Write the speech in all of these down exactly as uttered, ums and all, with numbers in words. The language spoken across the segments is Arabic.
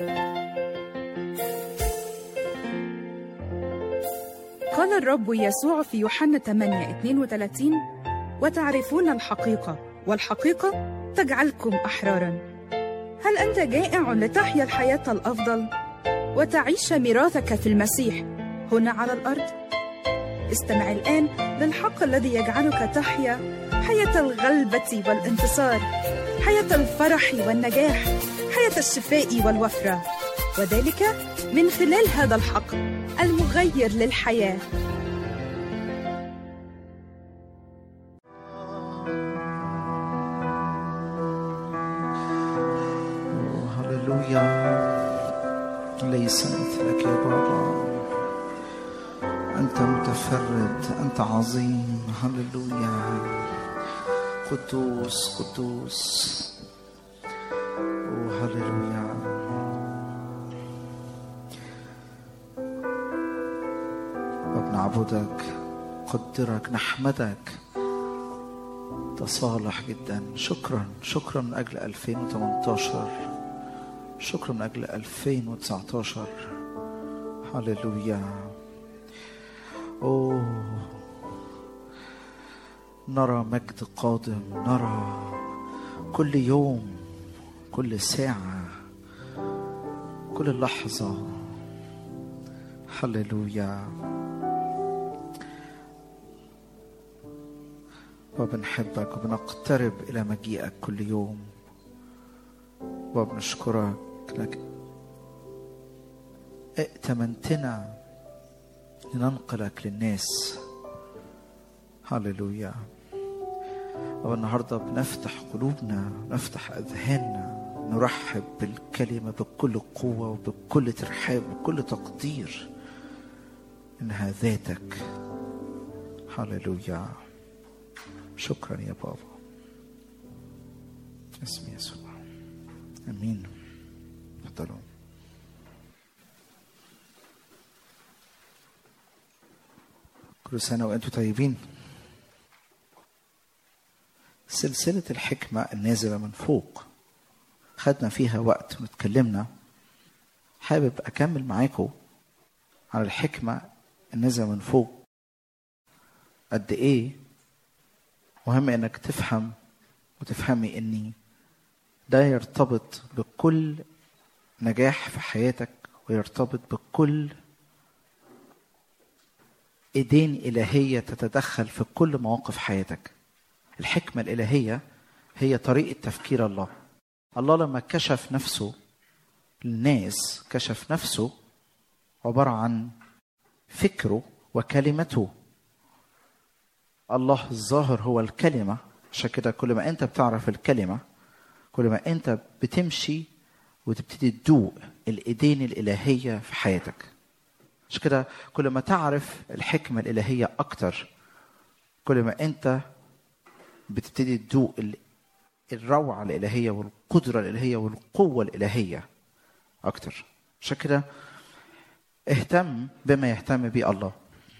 قال الرب يسوع في يوحنا ثمانية اثنين وثلاثين: وتعرفون الحقيقة والحقيقة تجعلكم أحراراً. هل أنت جائع لتحيا الحياة الأفضل وتعيش ميراثك في المسيح هنا على الأرض؟ استمع الآن للحق الذي يجعلك تحيا حياة الغلبة والانتصار، حياة الفرح والنجاح، حياة الشفاء والوفرة، وذلك من خلال هذا الحق المغير للحياة. هللويا، ليس مثلك يا بابا، أنت متفرد، أنت عظيم. هللويا، قدوس قدوس. هللويا، وبنعبدك، قدرك، نحمدك. تصالح جدا. شكرا شكرا من أجل ألفين وثمانية عشر، شكرا من أجل ألفين وتسعة عشر. هللويا. أوه، نرى مجد قادم، نرى كل يوم، كل ساعة، كل لحظة. هللويا. وبنحبك وبنقترب إلى مجيئك كل يوم، وبنشكرك لك ائتمنتنا لننقلك للناس. هللويا. والنهاردة بنفتح قلوبنا، نفتح أذهاننا، نرحب بالكلمة بكل قوة وبكل ترحاب وبكل تقدير إنها ذاتك. هللويا. شكرا يا بابا، اسم يسوع، امين. تفضلوا. كل سنة وانتم طيبين. سلسلة الحكمة النازلة من فوق خدنا فيها وقت ونتكلمنا. حابب أكمل معاكم على الحكمة النازلة من فوق. قد إيه مهم إنك تفهم وتفهمي إني ده يرتبط بكل نجاح في حياتك، ويرتبط بكل إيدين إلهية تتدخل في كل مواقف حياتك. الحكمة الإلهية هي طريقة تفكير الله. الله لما كشف نفسه للناس كشف نفسه عبارة عن فكره وكلمته. الله الظاهر هو الكلمة. عشان كده كل ما أنت بتعرف الكلمة كل ما أنت بتمشي وتبتدي تدوق الإيدين الإلهية في حياتك. عشان كده كل ما تعرف الحكمة الإلهية أكتر كل ما أنت بتبتدي تدوق الروعة الإلهية والقدرة الإلهية والقوة الإلهية أكتر. عشان كده اهتم بما يهتم به الله.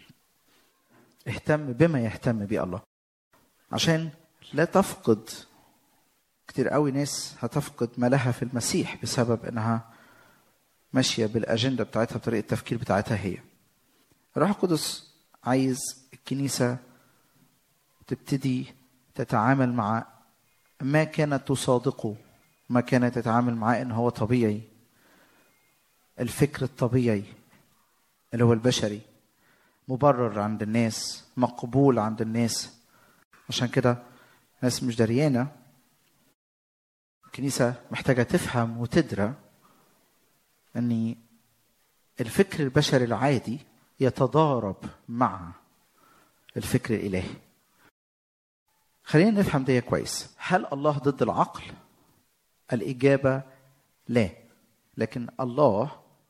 اهتم بما يهتم به الله عشان لا تفقد. كتير قوي ناس هتفقد ما لها في المسيح بسبب انها ماشية بالأجندة بتاعتها بطريقة التفكير بتاعتها هي. الروح القدس عايز الكنيسة تبتدي تتعامل مع ما كانت تصادقه، ما كانت تتعامل معاه إنه هو طبيعي. الفكر الطبيعي اللي هو البشري مبرر عند الناس، مقبول عند الناس. عشان كده ناس مش دريانة. الكنيسة محتاجة تفهم وتدرى أن الفكر البشري العادي يتضارب مع الفكر الإلهي. خلينا نفهم ده كويس. هل الله ضد العقل؟ الإجابة لا. لكن الله،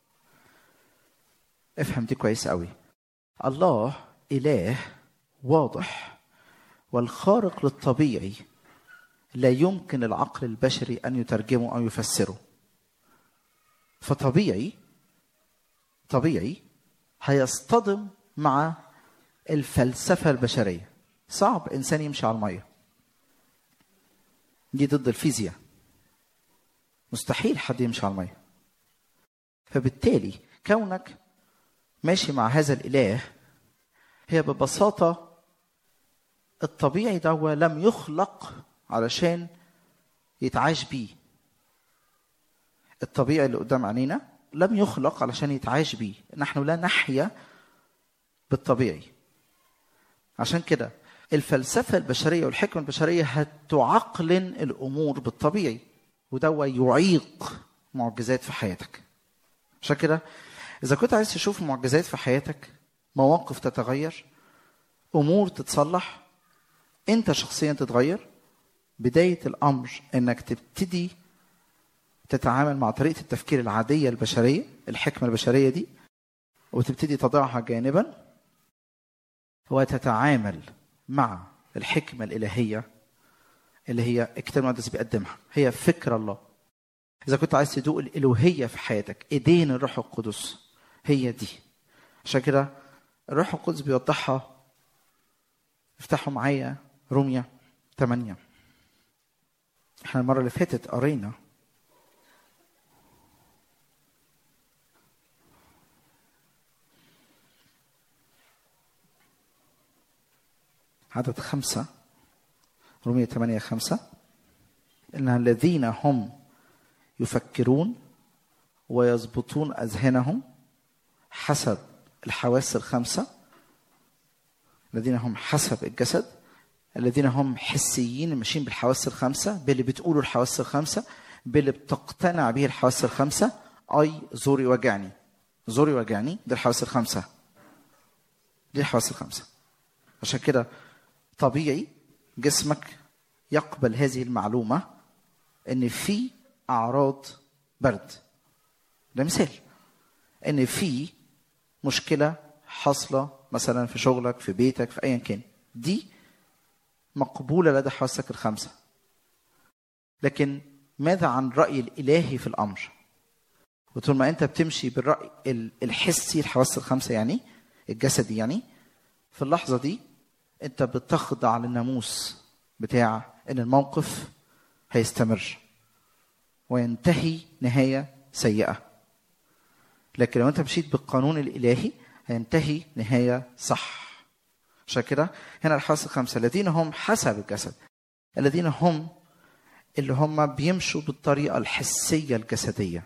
افهم دي كويس قوي، الله إله واضح والخارق للطبيعي لا يمكن العقل البشري أن يترجمه أو يفسره. فطبيعي طبيعي هيصطدم مع الفلسفة البشرية. صعب إنسان يمشي على المية، دي ضد الفيزياء. مستحيل حد يمشي على المية. فبالتالي كونك ماشي مع هذا الإله هي ببساطة الطبيعي ده هو لم يخلق علشان يتعاش بيه. الطبيعي اللي قدام عينينا لم يخلق علشان يتعاش بيه. نحن لا نحيا بالطبيعي. عشان كده الفلسفة البشرية والحكمة البشرية هتعقلن الأمور بالطبيعي، وده يعيق معجزات في حياتك. عشان كده إذا كنت عايز تشوف معجزات في حياتك، مواقف تتغير، أمور تتصلح، أنت شخصيا تتغير، بداية الأمر إنك تبتدي تتعامل مع طريقة التفكير العادية البشرية، الحكمة البشرية دي، وتبتدي تضعها جانبا وتتعامل مع الحكمة الإلهية اللي هي الكتاب المقدس بيقدمها، هي فكر الله. إذا كنت عايز تدوق الإلوهية في حياتك، إيدين الروح القدس هي دي. عشان كده الروح القدس بيوضحها. افتحوا معايا رومية ثمانية. احنا المرة اللي فاتت قرينا عدد خمسة، رومية ثمانية خمسة، إن الذين هم يفكرون ويضبطون أذهانهم حسب الحواس الخمسة، الذين هم حسب الجسد، الذين هم حسيين ماشيين بالحواس الخمسة، باللي بتقولوا الحواس الخمسة، باللي بتقتنع به الحواس الخمسة. أي زوري وجعني، زوري وجعني، دي الحواس الخمسة، دي الحواس الخمسة. عشان كده طبيعي جسمك يقبل هذه المعلومة إن في أعراض برد. ده مثال إن في مشكلة حاصلة مثلا في شغلك، في بيتك، في أي كان، دي مقبولة لدى حواسك الخمسة. لكن ماذا عن الرأي الإلهي في الأمر؟ وطول ما أنت بتمشي بالرأي الحسي، الحواس الخمسة يعني الجسدي، يعني في اللحظة دي أنت بتخضع للناموس بتاع إن الموقف هيستمر وينتهي نهاية سيئة. لكن لو أنت مشيت بالقانون الإلهي هينتهي نهاية صح. عشان كده هنا الحواس الخمسة، الذين هم حسب الجسد، الذين هم اللي هم بيمشوا بالطريقة الحسية الجسدية،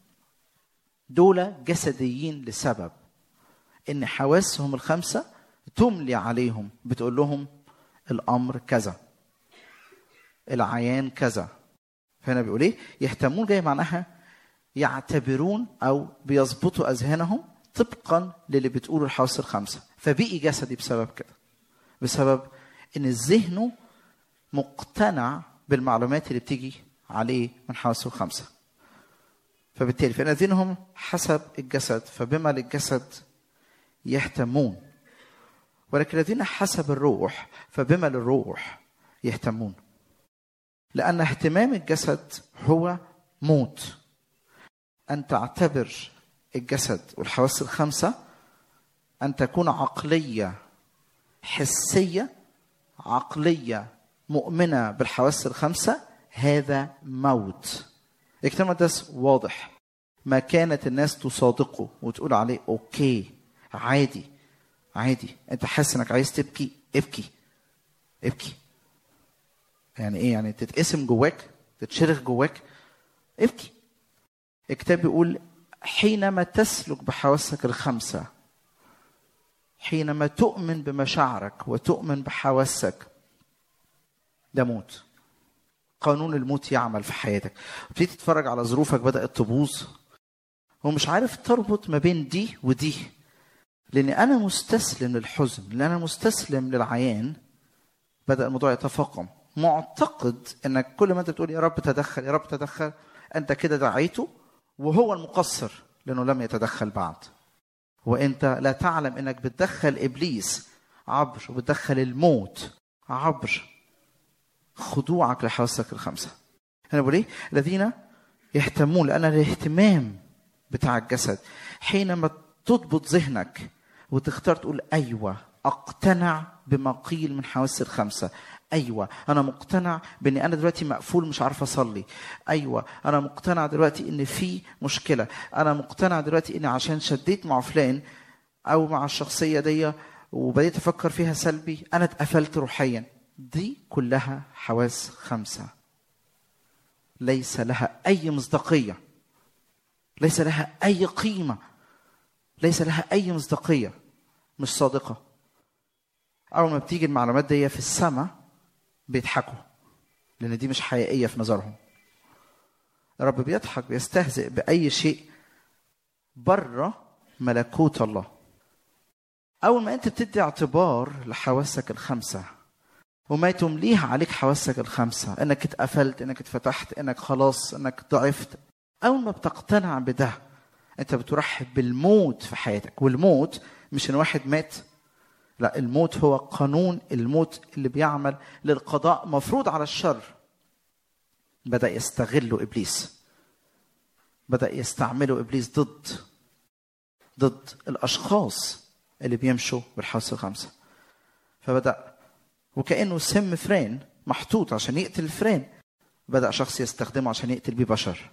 دول جسديين لسبب إن حواسهم الخمسة تملي عليهم، بتقول لهم الأمر كذا، العيان كذا. فهنا بيقول إيه؟ يهتمون، جاي معناها يعتبرون أو بيضبطوا أذهانهم طبقا للي بتقوله الحواس الخمسة. فبقي جسدي بسبب كده، بسبب إن الذهن مقتنع بالمعلومات اللي بتيجي عليه من حواسه الخمسة. فبالتالي فإن ذهنهم حسب الجسد فبما للجسد يهتمون، ولكن الذين حسب الروح فبما للروح يهتمون. لأن اهتمام الجسد هو موت. أن تعتبر الجسد والحواس الخمسة أن تكون عقلية حسية، عقلية مؤمنة بالحواس الخمسة، هذا موت. الكتاب المقدس واضح. ما كانت الناس تصادقه وتقول عليه أوكي عادي عادي، أنت حاسس إنك عايز تبكي، ابكي ابكي. يعني إيه؟ يعني تتقسم جواك، تتشرخ جواك، ابكي. الكتاب بيقول حينما تسلك بحواسك الخمسة، حينما تؤمن بمشاعرك وتؤمن بحواسك، ده موت. قانون الموت يعمل في حياتك. وتبتدي تتفرج على ظروفك بدأت تبوظ ومش عارف تربط ما بين دي ودي، لأن أنا مستسلم للحزن، لأن أنا مستسلم للعيان. بدأ الموضوع يتفاقم، معتقد أنك كل ما أنت بتقول يا رب تدخل يا رب تدخل، أنت كده دعيته وهو المقصر لأنه لم يتدخل بعد. وأنت لا تعلم أنك بتدخل إبليس عبر وبتدخل الموت عبر خضوعك لحواسك الخمسة. هنا بقول إيه؟ الذين يهتمون، لأن الاهتمام بتاع الجسد حينما تضبط ذهنك وتختار تقول أيوة أقتنع بما قيل من حواس الخمسة، ايوه انا مقتنع بان انا دلوقتي مقفول مش عارف اصلي. ايوه انا مقتنع دلوقتي ان في مشكله. انا مقتنع دلوقتي ان عشان شديت مع فلان او مع الشخصيه دي وبديت افكر فيها سلبي انا اتقفلت روحيا. دي كلها حواس خمسه ليس لها اي مصداقيه، ليس لها اي قيمه، ليس لها اي مصداقيه، مش صادقه. اول ما بتيجي المعلومات دي في السماء بيضحكوا لان دي مش حقيقيه في نظرهم. الرب بيضحك بيستهزئ باي شيء بره ملكوت الله. اول ما انت بتدي اعتبار لحواسك الخمسه وما تمليها عليك حواسك الخمسه، انك اتقفلت، انك اتفتحت، انك خلاص، انك ضعفت، اول ما بتقتنع بده انت بترحب بالموت في حياتك. والموت مش ان واحد مات، لا، الموت هو قانون الموت اللي بيعمل للقضاء مفروض على الشر. بدأ يستغله إبليس، بدأ يستعمله إبليس ضد ضد الأشخاص اللي بيمشوا بالحواس الخمسة. فبدأ وكأنه سم فرين محطوط عشان يقتل الفرين، بدأ شخص يستخدمه عشان يقتل بيه بشر.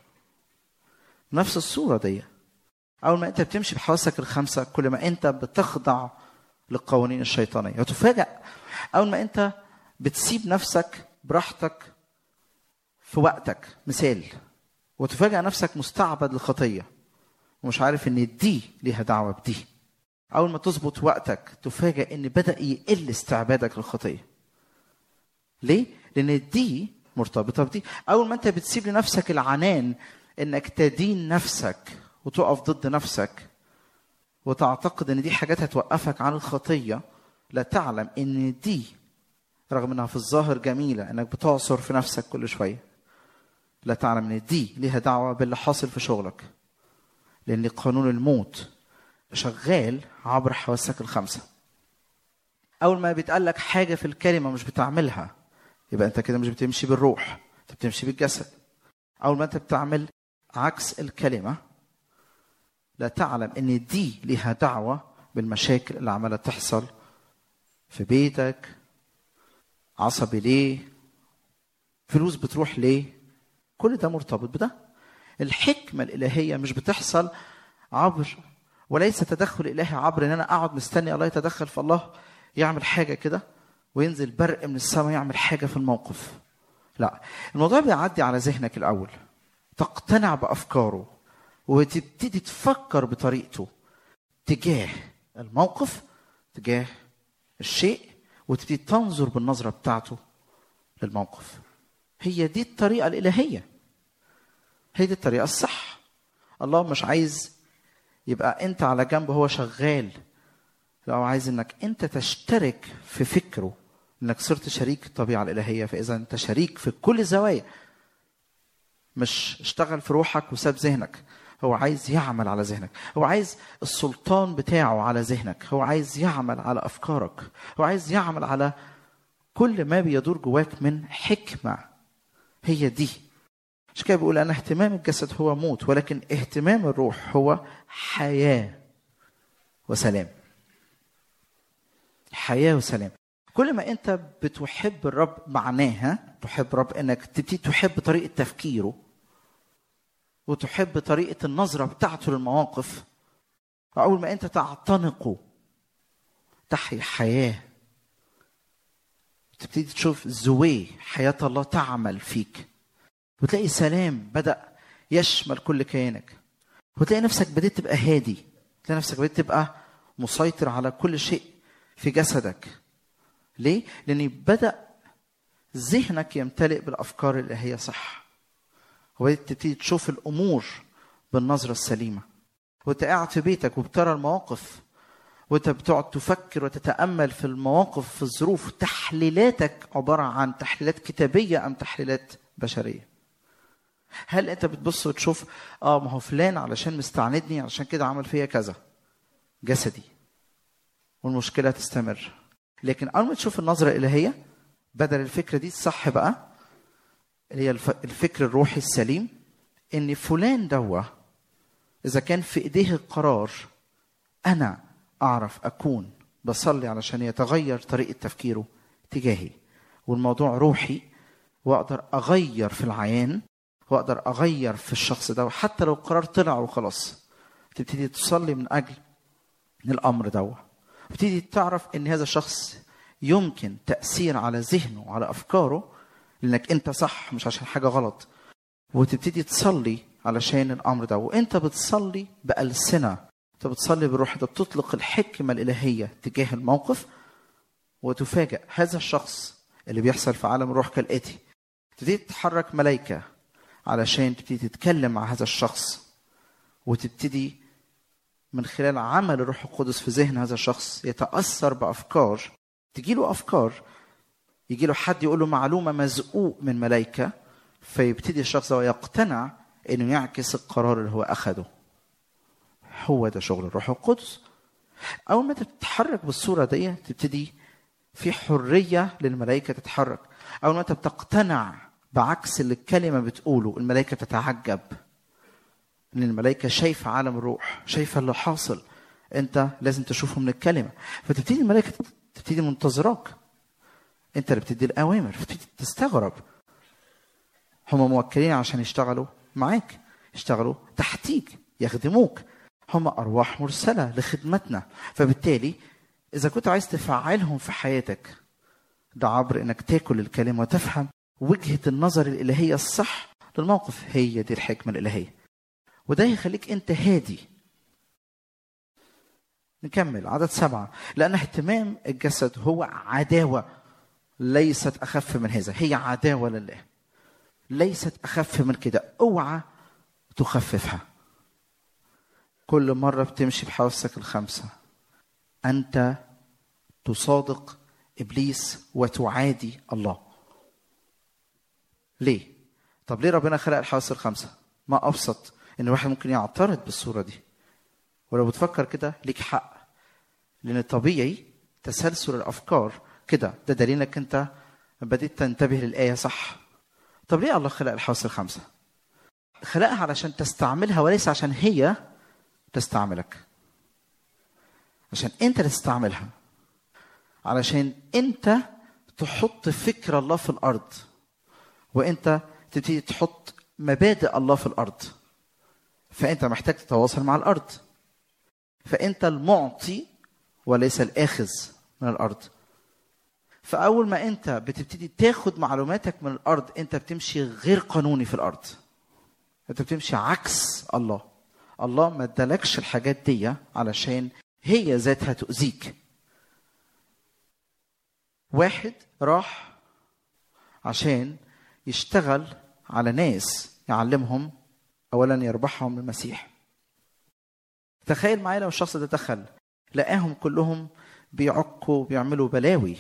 نفس الصورة دي أول ما أنت بتمشي بحواسك الخمسة كل ما أنت بتخضع للقوانين الشيطانية. وتفاجأ أول ما أنت بتسيب نفسك براحتك في وقتك، مثال، وتفاجأ نفسك مستعبد للخطية ومش عارف إن دي ليها دعوة بدي. أول ما تظبط وقتك تفاجأ إن بدأ يقل استعبادك للخطية. ليه؟ لأن دي مرتبطة بدي. أول ما أنت بتسيب لنفسك العنان إنك تدين نفسك وتقف ضد نفسك وتعتقد ان دي حاجات هتوقفك عن الخطية، لا تعلم ان دي رغم انها في الظاهر جميلة انك بتعصر في نفسك كل شوية، لا تعلم ان دي ليها دعوة باللي حاصل في شغلك. لان قانون الموت شغال عبر حواسك الخمسة. اول ما بيتقال لك حاجة في الكلمة مش بتعملها يبقى انت كده مش بتمشي بالروح، انت بتمشي بالجسد. اول ما انت بتعمل عكس الكلمة لا تعلم ان دي ليها دعوة بالمشاكل اللي عمالة تحصل في بيتك. عصبي ليه؟ فلوس بتروح ليه؟ كل ده مرتبط بده. الحكمة الإلهية مش بتحصل عبر، وليس تدخل إلهي عبر ان انا اقعد مستني الله يتدخل في الله يعمل حاجة كده وينزل برق من السماء يعمل حاجة في الموقف. لا، الموضوع بيعدي على ذهنك الأول، تقتنع بأفكاره وتبتدي تفكر بطريقته تجاه الموقف، تجاه الشيء، وتبتدي تنظر بالنظرة بتاعته للموقف. هي دي الطريقة الإلهية، هي دي الطريقة الصح. الله مش عايز يبقى أنت على جنب هو شغال، لو عايز أنك أنت تشترك في فكره، أنك صرت شريك الطبيعة الإلهية. فإذا أنت شريك في كل زوايا، مش اشتغل في روحك وساب ذهنك. هو عايز يعمل على ذهنك، هو عايز السلطان بتاعه على ذهنك، هو عايز يعمل على أفكارك، هو عايز يعمل على كل ما بيدور جواك من حكمة. هي دي. مش كده بيقول أنا اهتمام الجسد هو موت، ولكن اهتمام الروح هو حياة وسلام. حياة وسلام. كل ما أنت بتحب الرب معناها تحب الرب أنك تبتدي تحب طريقة تفكيره وتحب طريقة النظرة بتاعته للمواقف. وأول ما أنت تعتنقه تحيا حياة، تبتدي تشوف زوي حياة الله تعمل فيك، وتلاقي سلام بدأ يشمل كل كيانك، وتلاقي نفسك بدأت تبقى هادي، تلاقي نفسك بدأت تبقى مسيطر على كل شيء في جسدك. ليه؟ لأن بدأ ذهنك يمتلئ بالأفكار اللي هي صح، وبدأت تبتدي تشوف الأمور بالنظرة السليمة. وانت قاعد في بيتك وبترى المواقف وانت بتقعد تفكر وتتأمل في المواقف في الظروف، تحليلاتك عبارة عن تحليلات كتابية أم تحليلات بشرية؟ هل انت بتبص وتشوف اه ما هو فلان علشان مستعندني علشان كده عمل فيا كذا جسدي والمشكلة تستمر؟ لكن أول ما تشوف النظرة الإلهية بدل الفكرة دي الصح بقى اللي هي الفكر الروحي السليم، إن فلان دوا إذا كان في إيديه القرار أنا أعرف أكون بصلي علشان يتغير طريقة تفكيره تجاهي، والموضوع روحي، واقدر اغير في العيان واقدر اغير في الشخص ده، وحتى لو قرار طلع وخلاص تبتدي تصلي من اجل الامر ده، تبتدي تعرف ان هذا الشخص يمكن تاثير على ذهنه وعلى افكاره لانك انت صح مش عشان حاجه غلط، وتبتدي تصلي علشان الامر ده. وانت بتصلي بألسنة، انت بتصلي بالروح، انت بتطلق الحكمه الالهيه تجاه الموقف، وتفاجئ هذا الشخص اللي بيحصل في عالم الروح كالاتي: تبتدي تتحرك ملائكه علشان تبتدي تتكلم مع هذا الشخص، وتبتدي من خلال عمل الروح القدس في ذهن هذا الشخص يتأثر بأفكار، تجيله أفكار، يجيله حد يقوله معلومة مزقوق من ملائكة، فيبتدي الشخص يقتنع إنه يعكس القرار اللي هو أخده. هو ده شغل الروح القدس. أول ما تتحرك بالصورة دي تبتدي في حرية للملائكة تتحرك. أول ما أنت بتقتنع بعكس اللي الكلمة بتقوله، الملائكة تتعجب، لأن الملائكة شايفة عالم الروح، شايفة اللي حاصل، أنت لازم تشوفه من الكلمة. فتبتدي الملائكة تبتدي منتظراك، أنت اللي بتدي الأوامر، فتبتدي تستغرب. هم موكلين عشان يشتغلوا معاك، يشتغلوا تحتيك، يخدموك، هم أرواح مرسلة لخدمتنا. فبالتالي إذا كنت عايز تفعلهم في حياتك، ده عبر إنك تاكل الكلمة وتفهم وجهة النظر الإلهية الصح للموقف. هي دي الحكمة الإلهية، وده يخليك أنت هادي. نكمل عدد سبعة: لأن اهتمام الجسد هو عداوة ليست أخف من هذا. هي عداوة لله، ليست أخف من كده. اوعى تخففها. كل مرة بتمشي بحواسك الخمسة أنت تصادق إبليس وتعادي الله. ليه؟ طب ليه ربنا خلق الحواس الخمسة؟ ما أبسط إن الواحد ممكن يعترض بالصورة دي، ولو بتفكر كده ليك حق، لأن طبيعي تسلسل الأفكار كده. ده دليل إنك أنت بديت تنتبه للآية صح. طب ليه الله خلق الحواس الخمسة؟ خلقها علشان تستعملها وليس عشان هي تستعملك، عشان أنت تستعملها، علشان أنت تحط فكر الله في الأرض، وأنت تبتدي تحط مبادئ الله في الأرض. فأنت محتاج تتواصل مع الأرض، فأنت المعطي وليس الآخذ من الأرض. فأول ما أنت بتبتدي تاخد معلوماتك من الأرض، أنت بتمشي غير قانوني في الأرض، أنت بتمشي عكس الله. الله ما ادالكش الحاجات دي علشان هي ذاتها تؤذيك. واحد راح عشان يشتغل على ناس يعلمهم أولا يربحهم المسيح. تخيل معايا لو الشخص ده دخل لقاهم كلهم بيعقوا بيعملوا بلاوي،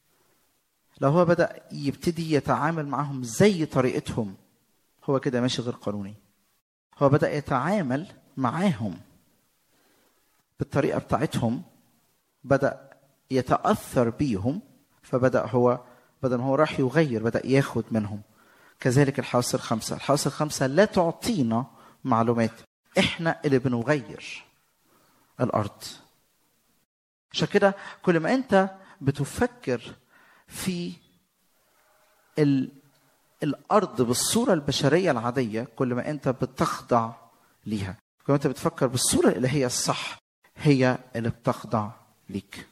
لو هو بدأ يبتدي يتعامل معهم زي طريقتهم، هو كده ماشي غير قانوني. هو بدأ يتعامل معاهم بالطريقة بتاعتهم، بدأ يتأثر بيهم، فبدأ هو بدل ما هو راح يغير بدأ ياخد منهم. كذلك الحواس الخمسة، الحواس الخمسة لا تعطينا معلومات، احنا اللي بنغير الأرض. عشان كده كل ما أنت بتفكر في ال... الأرض بالصورة البشرية العادية، كل ما أنت بتخضع ليها. كل ما أنت بتفكر بالصورة الإلهية الصح، هي اللي بتخضع ليك.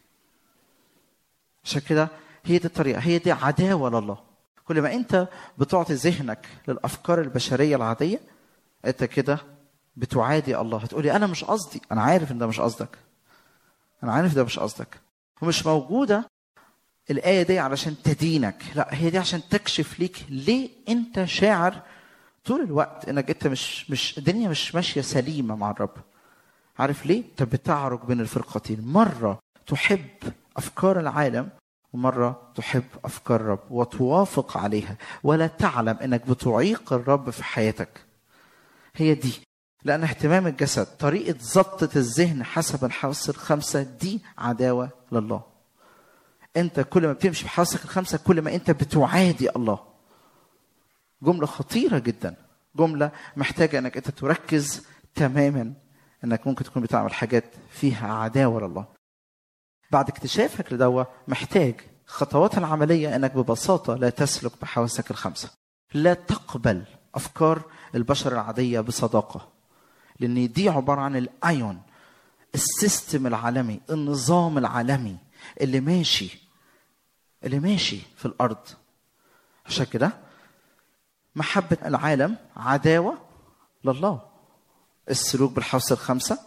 عشان كده هي دي الطريقة، هي دي عداوة لله. كل ما أنت بتعطي ذهنك للأفكار البشرية العادية، أنت كده بتعادي الله. هتقولي أنا مش قصدي، أنا عارف إن ده مش قصدك، أنا عارف ده مش قصدك، ومش موجودة الآية دي علشان تدينك، لا، هي دي عشان تكشف ليك ليه أنت شاعر طول الوقت إنك أنت مش مش الدنيا مش ماشية سليمة مع الرب. عارف ليه؟ أنت بتعرج بين الفرقتين، مرة تحب أفكار العالم ومرة تحب أفكار الرب وتوافق عليها، ولا تعلم إنك بتعيق الرب في حياتك. هي دي، لأن اهتمام الجسد، طريقة ضبطة الذهن حسب الحواس الخمسة، دي عداوة لله. أنت كل ما بتمشي بحواسك الخمسة كل ما أنت بتعادي الله. جملة خطيرة جدا، جملة محتاجة أنك أنت تركز تماما، أنك ممكن تكون بتعمل حاجات فيها عداوة لله. بعد اكتشافك لدوا محتاج خطوات العملية انك ببساطة لا تسلك بحواسك الخمسة. لا تقبل افكار البشر العادية بصداقة، لان دي عبارة عن الايون، السيستم العالمي، النظام العالمي اللي ماشي اللي ماشي في الارض. عشان كده محبة العالم عداوة لله. السلوك بالحواس الخمسة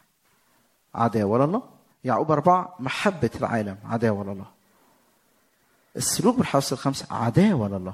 عداوة لله. يعقوب أربعة محبة العالم عداوة لله. السلوك بالحواس الخمسة عداوة لله.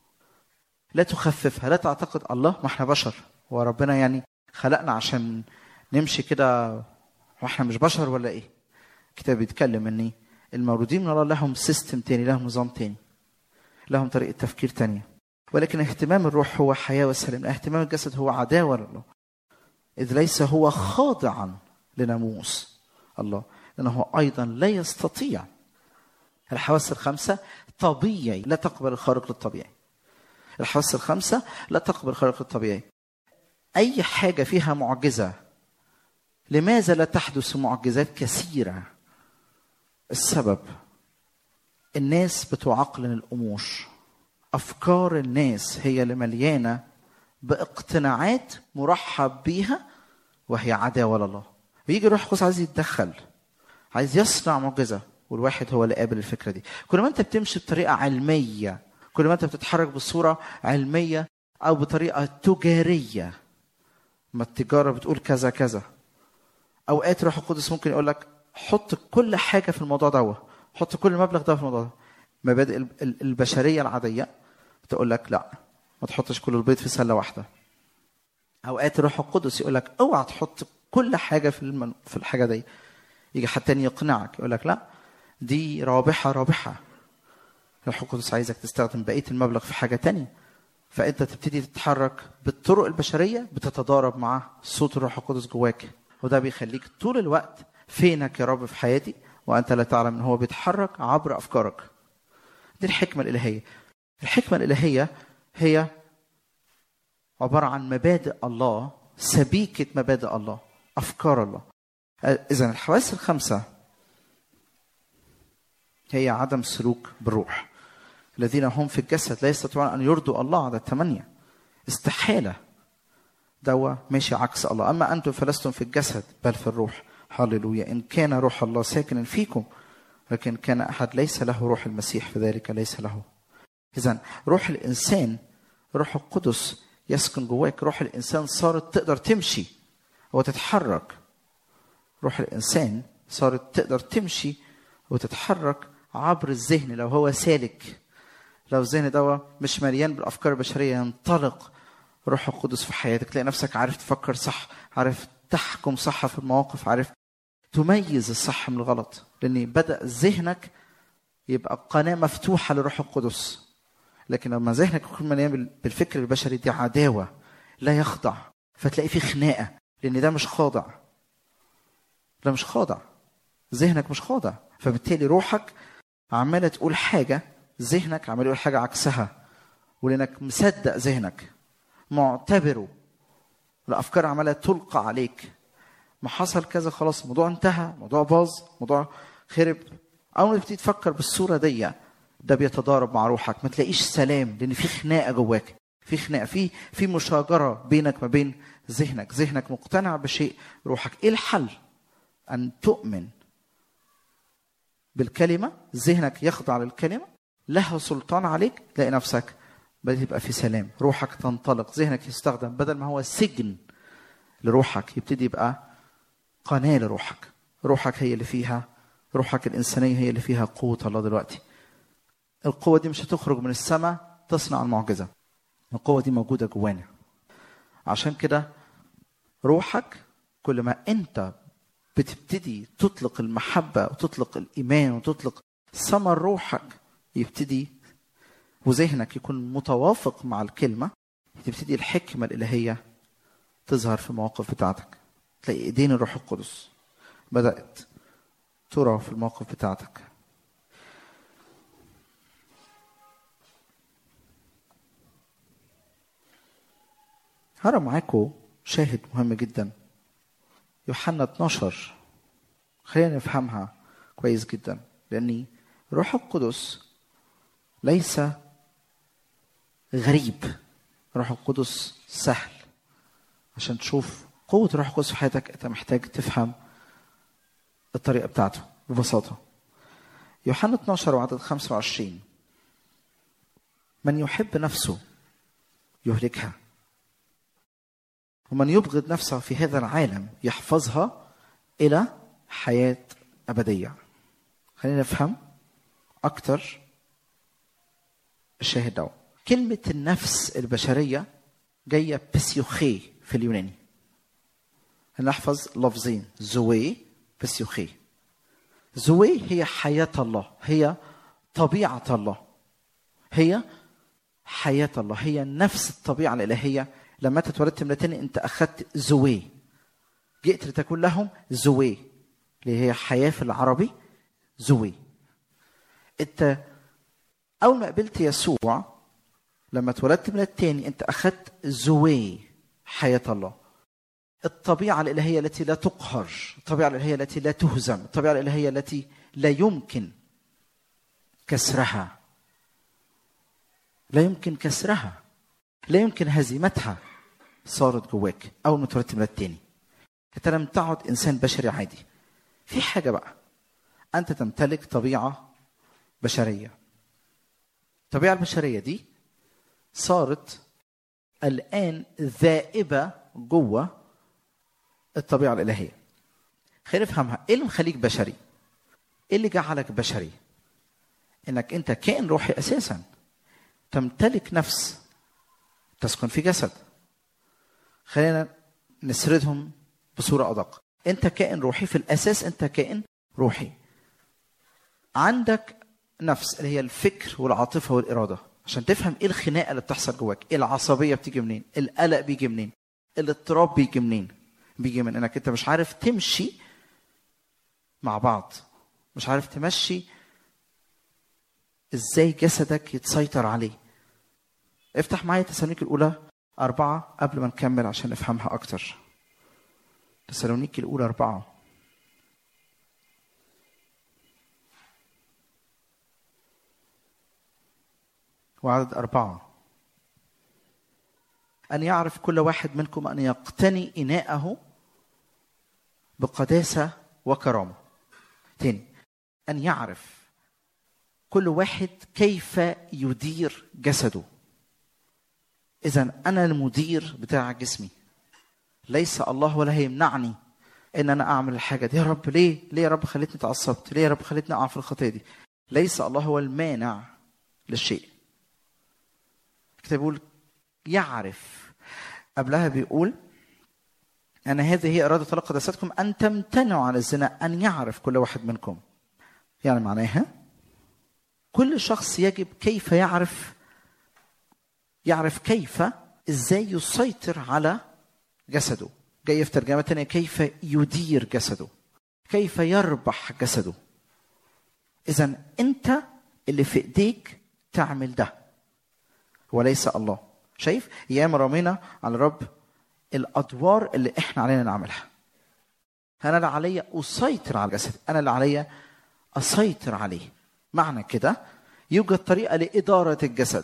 لا تخففها، لا تعتقد الله ما احنا بشر وربنا يعني خلقنا عشان نمشي كده واحنا مش بشر ولا ايه. الكتاب بيتكلم ان المولودين من الله لهم سيستم تاني، لهم نظام تاني، لهم طريقة تفكير تانية. ولكن اهتمام الروح هو حياة والسلام. اهتمام الجسد هو عداوة لله، إذ ليس هو خاضعا لناموس الله، لأنه أيضا لا يستطيع. الحواس الخمسة طبيعي لا تقبل الخارق للطبيعي. الحواس الخمسة لا تقبل الخارق للطبيعي. أي حاجة فيها معجزة. لماذا لا تحدث معجزات كثيرة؟ السبب الناس بتعقلن الأمور. أفكار الناس هي اللي مليانة باقتناعات مرحب بيها وهي عداوة لله. ويجي روح القدس عايز يتدخل، عايز يصنع معجزة، والواحد هو اللي قابل الفكرة دي. كل ما أنت بتمشي بطريقة علمية، كل ما أنت بتتحرك بصورة علمية أو بطريقة تجارية، ما التجارة بتقول كذا كذا. أوقات روح القدس ممكن يقول لك حط كل حاجة في الموضوع ده، حط كل المبلغ ده في الموضوع ده. مبادئ البشرية العادية تقول لك لا، ما تحطش كل البيض في سلة واحدة. أوقات روح القدس يقول لك اوعى تحط كل حاجة في المن... في الحاجة دي. يجي حد تاني يقنعك يقول لك لا، دي رابحة رابحة. روح القدس عايزك تستخدم بقية المبلغ في حاجة تانية. فأنت تبتدي تتحرك بالطرق البشرية بتتضارب مع صوت الروح القدس جواك، وده بيخليك طول الوقت فينك يا رب في حياتي وأنت لا تعلم أن هو بيتحرك عبر أفكارك. دي الحكمة الإلهية. الحكمة الإلهية هي عبارة عن مبادئ الله، سبيكة مبادئ الله، أفكار الله. إذن الحواس الخمسة هي عدم سلوك بالروح. الذين هم في الجسد لا يستطيعون أن يرضوا الله. عدد ثمانية. استحالة، دوا ماشي عكس الله. أما أنتم فلستم في الجسد بل في الروح. هاللويا. إن كان روح الله ساكنا فيكم، لكن كان أحد ليس له روح المسيح فذلك ليس له. إذن روح الإنسان، روح القدس يسكن جواك. روح الإنسان صارت تقدر تمشي وتتحرك. روح الإنسان صارت تقدر تمشي وتتحرك عبر الذهن لو هو سالك. لو الذهن ده مش مليان بالأفكار البشرية، ينطلق روح القدس في حياتك. تلاقي نفسك عارف تفكر صح، عارف تحكم صح في المواقف، عارف تميز الصح من الغلط، لأن بدأ ذهنك يبقى قناة مفتوحة لروح القدس. لكن لما ذهنك يكون مليان بالفكر البشري، دي عداوة، لا يخضع. فتلاقي في خناقة، لأن ده مش خاضع. ده مش خاضع، ذهنك مش خاضع. فبالتالي روحك عمالة تقول حاجة، ذهنك عمال يقول حاجة عكسها، ولأنك مصدق ذهنك، معتبره، الأفكار عمالة تلقى عليك. ما حصل كذا خلاص، الموضوع انتهى، موضوع باظ، موضوع خرب. أول ما تبتدي تفكر بالصورة دي، ده بيتضارب مع روحك. ما تلاقيش سلام، لأن في خناقة جواك، في خناقة، في في مشاجرة بينك ما بين ذهنك. ذهنك مقتنع بشيء، روحك. إيه الحل؟ أن تؤمن بالكلمة. ذهنك يخضع للكلمة، لها سلطان عليك. تلاقي نفسك بدأت يبقى في سلام. روحك تنطلق، ذهنك يستخدم بدل ما هو سجن لروحك، يبتدي يبقى قناة لروحك. روحك هي اللي فيها، روحك الإنسانية هي اللي فيها قوة الله دلوقتي. القوة دي مش هتخرج من السماء تصنع المعجزة. القوة دي موجودة جوانا. عشان كده روحك كل ما أنت بتبتدي تطلق المحبة وتطلق الإيمان وتطلق ثمر روحك، يبتدي وذهنك يكون متوافق مع الكلمة، تبتدي الحكمة الإلهية تظهر في المواقف بتاعتك. تلاقي إيدين الروح القدس بدأت ترى في المواقف بتاعتك. هرى معاكم شاهد مهم جدا، يوحنا اتناشر. خلينا نفهمها كويس جدا، لأن روح القدس ليس غريب، روح القدس سهل. عشان تشوف قوة روح القدس في حياتك انت محتاج تفهم الطريقة بتاعته ببساطة. يوحنا اتناشر وعدد خمسة وعشرين: من يحب نفسه يهلكها، ومن يبغض نفسه في هذا العالم يحفظها إلى حياة أبدية. خلينا نفهم أكتر الشاهد ده. كلمة النفس البشرية جاية بسيوخي في اليوناني. هنحفظ لفظين: زوي بسيوخي. زوي هي حياة الله، هي طبيعة الله، هي حياة الله، هي نفس الطبيعة الإلهية. لما أنت اتولدت من تاني أنت أخذت زوي، جئت لتكون لهم زوي، اللي هي حياة في العربي زوي. أنت أول ما قبلت يسوع لما اتولدت من التاني أنت أخذت زوي، حياة الله، الطبيعة الإلهية التي لا تقهر، الطبيعة الإلهية التي لا تهزم، الطبيعة الإلهية التي لا يمكن كسرها، لا يمكن كسرها، لا يمكن هزيمتها، صارت جواك أول ما اتولدت من التاني. أنت لم تعد إنسان بشري عادي. في حاجة بقى، أنت تمتلك طبيعة بشرية. الطبيعة البشرية دي صارت الآن ذائبة جوه الطبيعة الإلهية. خلينا نفهمها. إيه اللي مخليك بشري؟ إيه اللي جعلك بشري؟ إنك أنت كائن روحي أساساً، تمتلك نفس تسكن في جسد. خلينا نسردهم بصورة أدق. أنت كائن روحي في الأساس، أنت كائن روحي. عندك نفس اللي هي الفكر والعاطفة والإرادة. عشان تفهم إيه الخناقة اللي بتحصل جواك، إيه العصبية بتيجي منين، القلق بيجي منين، الاضطراب بيجي منين. بيجي من إنك أنت مش عارف تمشي مع بعض، مش عارف تمشي إزاي جسدك يتسيطر عليه. افتح معايا تسالونيكي الأولى أربعة قبل ما نكمل عشان نفهمها أكتر. تسالونيكي الأولى أربعة. وعدد أربعة: أن يعرف كل واحد منكم أن يقتني إناءه بقداسة وكرامة. تاني، أن يعرف كل واحد كيف يدير جسده. إذن أنا المدير بتاع جسمي، ليس الله، ولا هيمنعني إن أنا أعمل الحاجة دي. يا رب ليه؟ ليه يا رب خليتني تعصبت؟ ليه يا رب خليتني أقع في الخطية دي؟ ليس الله هو المانع للشيء. الكتاب بيقول يعرف، قبلها بيقول أن هذه هي إرادة الله قداستكم أن تمتنعوا عن الزنا، أن يعرف كل واحد منكم. يعني معناها كل شخص يجب كيف يعرف يعرف كيف إزاي يسيطر على جسده. جاي في ترجمة تانية كيف يدير جسده، كيف يربح جسده. إذن أنت اللي في إيديك تعمل ده وليس الله. شايف؟ ياما رمينا على الرب الأدوار اللي إحنا علينا نعملها. أنا اللي عليا أسيطر على الجسد، أنا اللي عليا أسيطر عليه. معنى كده يوجد طريقة لإدارة الجسد،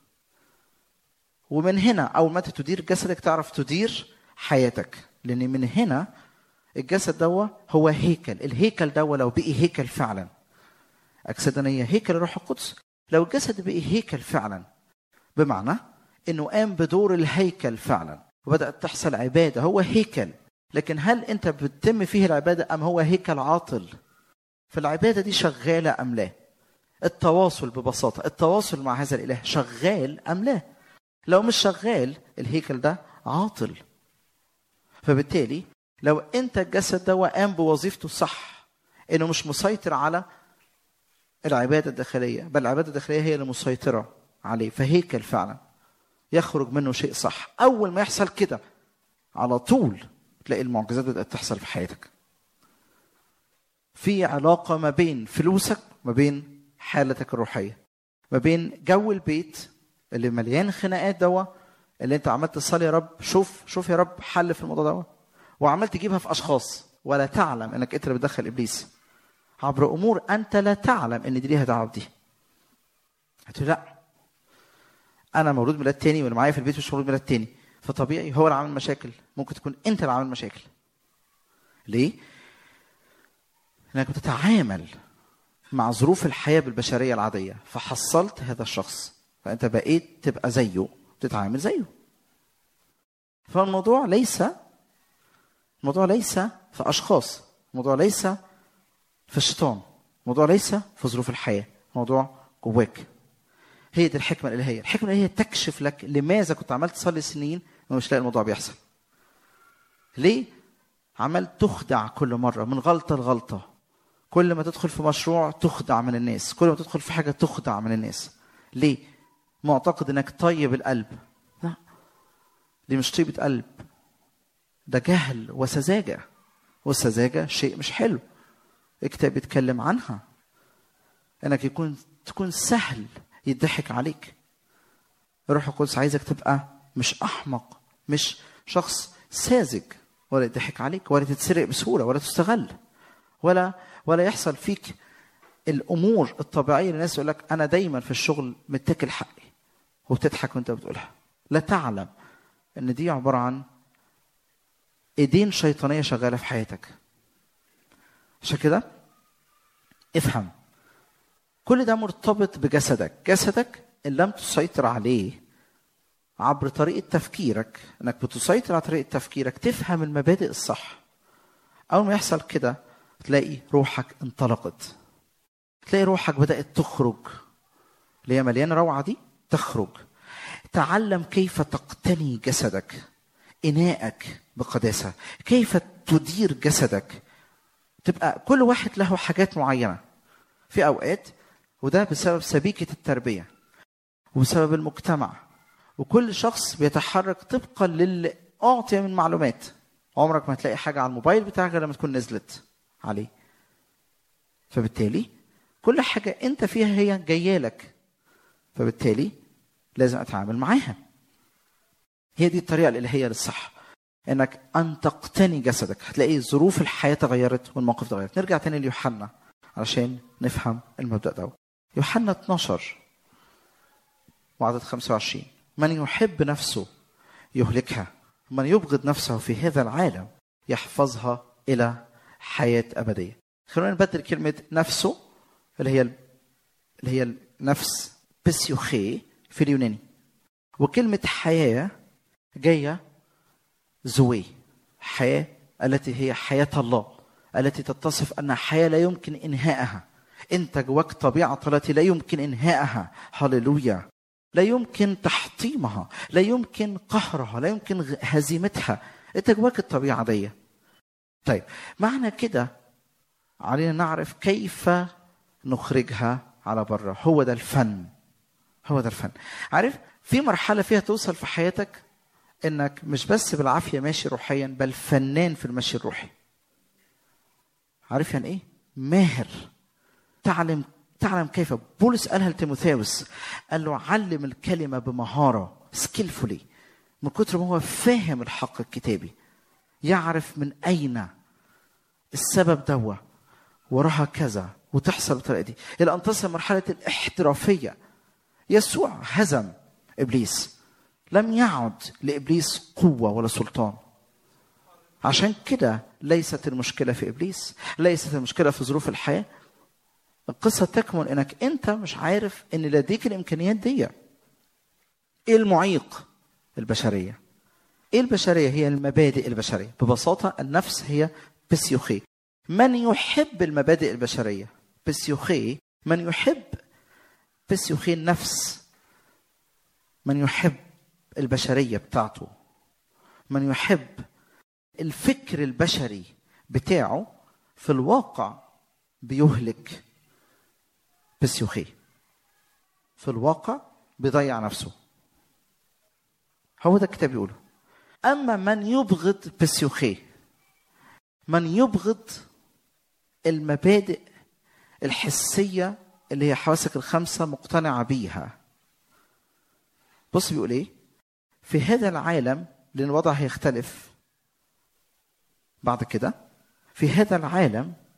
ومن هنا أول ما تدير جسدك تعرف تدير حياتك. لأن من هنا الجسد دوا هو هيكل. الهيكل دوا لو بقي هيكل فعلا، أجسادنا هي هيكل الروح القدس. لو الجسد بقي هيكل فعلا بمعنى إنه قام بدور الهيكل فعلا وبدأت تحصل عبادة، هو هيكل. لكن هل أنت بتتم فيه العبادة أم هو هيكل عاطل؟ فالعبادة دي شغالة أم لا؟ التواصل ببساطة، التواصل مع هذا الإله شغال أم لا؟ لو مش شغال الهيكل ده عاطل. فبالتالي لو أنت الجسد ده قام بوظيفته صح، إنه مش مسيطر على العبادة الداخلية، بل العبادة الداخلية هي اللي مسيطرة عليه، فهيكل فعلا يخرج منه شيء صح. أول ما يحصل كده على طول تلاقي المعجزات بدأت تحصل في حياتك. في علاقة ما بين فلوسك، ما بين حالتك الروحية، ما بين جو البيت اللي مليان خناقات دوا، اللي انت عملت تصلي يا رب شوف شوف يا رب حل في الموضوع دوا، وعملت تجيبها في أشخاص ولا تعلم انك انت اللي بتدخل إبليس. عبر امور انت لا تعلم ان دي ليها دعوه بدي. هتقول لا انا مولود ميلاد تاني واللي معايا في البيت مش مولود ميلاد تاني، فطبيعي هو اللي عامل مشاكل. ممكن تكون انت اللي عامل مشاكل. ليه؟ لانك بتتعامل مع ظروف الحياه بالبشريه العاديه، فحصلت هذا الشخص فانت بقيت تبقى زيه، تتعامل زيه. فالموضوع ليس الموضوع ليس في اشخاص، الموضوع ليس في الشيطان، الموضوع ليس في ظروف الحياه، الموضوع جواك. هي دي الحكمه الالهيه. الحكمه الالهيه تكشف لك لماذا كنت عمال تصلي سنين ومش لاقي الموضوع بيحصل. ليه عمال تخدع كل مره من غلطه لغلطه؟ كل ما تدخل في مشروع تخدع من الناس، كل ما تدخل في حاجه تخدع من الناس. ليه؟ معتقد انك طيب القلب. لا، دي مش طيبه قلب، ده جهل وسذاجه. والسذاجه شيء مش حلو. الكتاب بيتكلم عنها انك يكون تكون سهل يضحك عليك. الروح القدس عايزك تبقى مش احمق، مش شخص ساذج، ولا يضحك عليك، ولا تتسرق بسهوله، ولا تستغل، ولا ولا يحصل فيك الامور الطبيعيه اللي الناس يقول لك انا دايما في الشغل متكل حقي وبتضحك وانت بتقولها. لا تعلم ان دي عباره عن ايدين شيطانيه شغاله في حياتك. عشان كده افهم كل ده مرتبط بجسدك. جسدك ان لم تسيطر عليه عبر طريقه تفكيرك، انك بتسيطر على طريقه تفكيرك، تفهم المبادئ الصح. اول ما يحصل كده تلاقي روحك انطلقت، تلاقي روحك بدات تخرج اللي هي مليانه روعه دي، تخرج. تعلم كيف تقتني جسدك، اناءك بقداسه، كيف تدير جسدك. تبقى كل واحد له حاجات معينه في اوقات، وده بسبب سبيكه التربيه وبسبب المجتمع. وكل شخص بيتحرك طبقا للي اعطي من معلومات. عمرك ما هتلاقي حاجه على الموبايل بتاعك غير لما تكون نزلت عليه. فبالتالي كل حاجه انت فيها هي جايه لك، فبالتالي لازم اتعامل معاها. هي دي الطريقه الالهيه للصح، انك ان تقتني جسدك. هتلاقي ظروف الحياه تغيرت والموقف تغيرت. نرجع تاني ليوحنا علشان نفهم المبدا ده. يوحنا اتناشر وعدد خمسة وعشرين: من يحب نفسه يهلكها، من يبغض نفسه في هذا العالم يحفظها الى حياه ابديه. خلونا نبدل كلمه نفسه اللي هي اللي هي النفس بسيوخي في اليوناني، وكلمه حياه جايه زوي، حياه التي هي حياه الله، التي تتصف انها حياه لا يمكن انهائها. انت جواك طبيعه التي لا يمكن انهائها. هللويا. لا يمكن تحطيمها، لا يمكن قهرها، لا يمكن هزيمتها. انت جواك الطبيعه دي. طيب معنى كده علينا نعرف كيف نخرجها على بره. هو ده الفن، هو ده الفن. عارف في مرحله فيها توصل في حياتك انك مش بس بالعافيه ماشي روحيا، بل فنان في المشي الروحي. عارف يعني ايه؟ ماهر. تعلم تعلم كيف. بولس قالها لتيموثاوس، قال له علم الكلمه بمهاره، سكيلفولي، من كتر ما هو فاهم الحق الكتابي، يعرف من اين السبب دوا وراها كذا وتحصل بالطريقه دي، الى ان تصل مرحله الاحترافيه. يسوع هزم ابليس، لم يعد لابليس قوه ولا سلطان. عشان كده ليست المشكله في ابليس، ليست المشكله في ظروف الحياه. القصه تكمن انك انت مش عارف ان لديك الامكانيات دي. ايه المعيق؟ البشريه. ايه البشريه؟ هي المبادئ البشريه. ببساطه النفس هي بسيوخي. من يحب المبادئ البشريه بسيوخي، من يحب بسيوخي النفس، من يحب البشريه بتاعته، من يحب الفكر البشري بتاعه، في الواقع بيهلك بسيوخي. في الواقع بيضيع نفسه. هو ده الكتاب بيقوله. اما من يبغض بسيوخي، من يبغض المبادئ الحسيه اللي هي حواسك الخمسه مقتنعه بيها. بص بيقول ايه؟ في هذا العالم، لان الوضع هيختلف بعد كده، في هذا العالم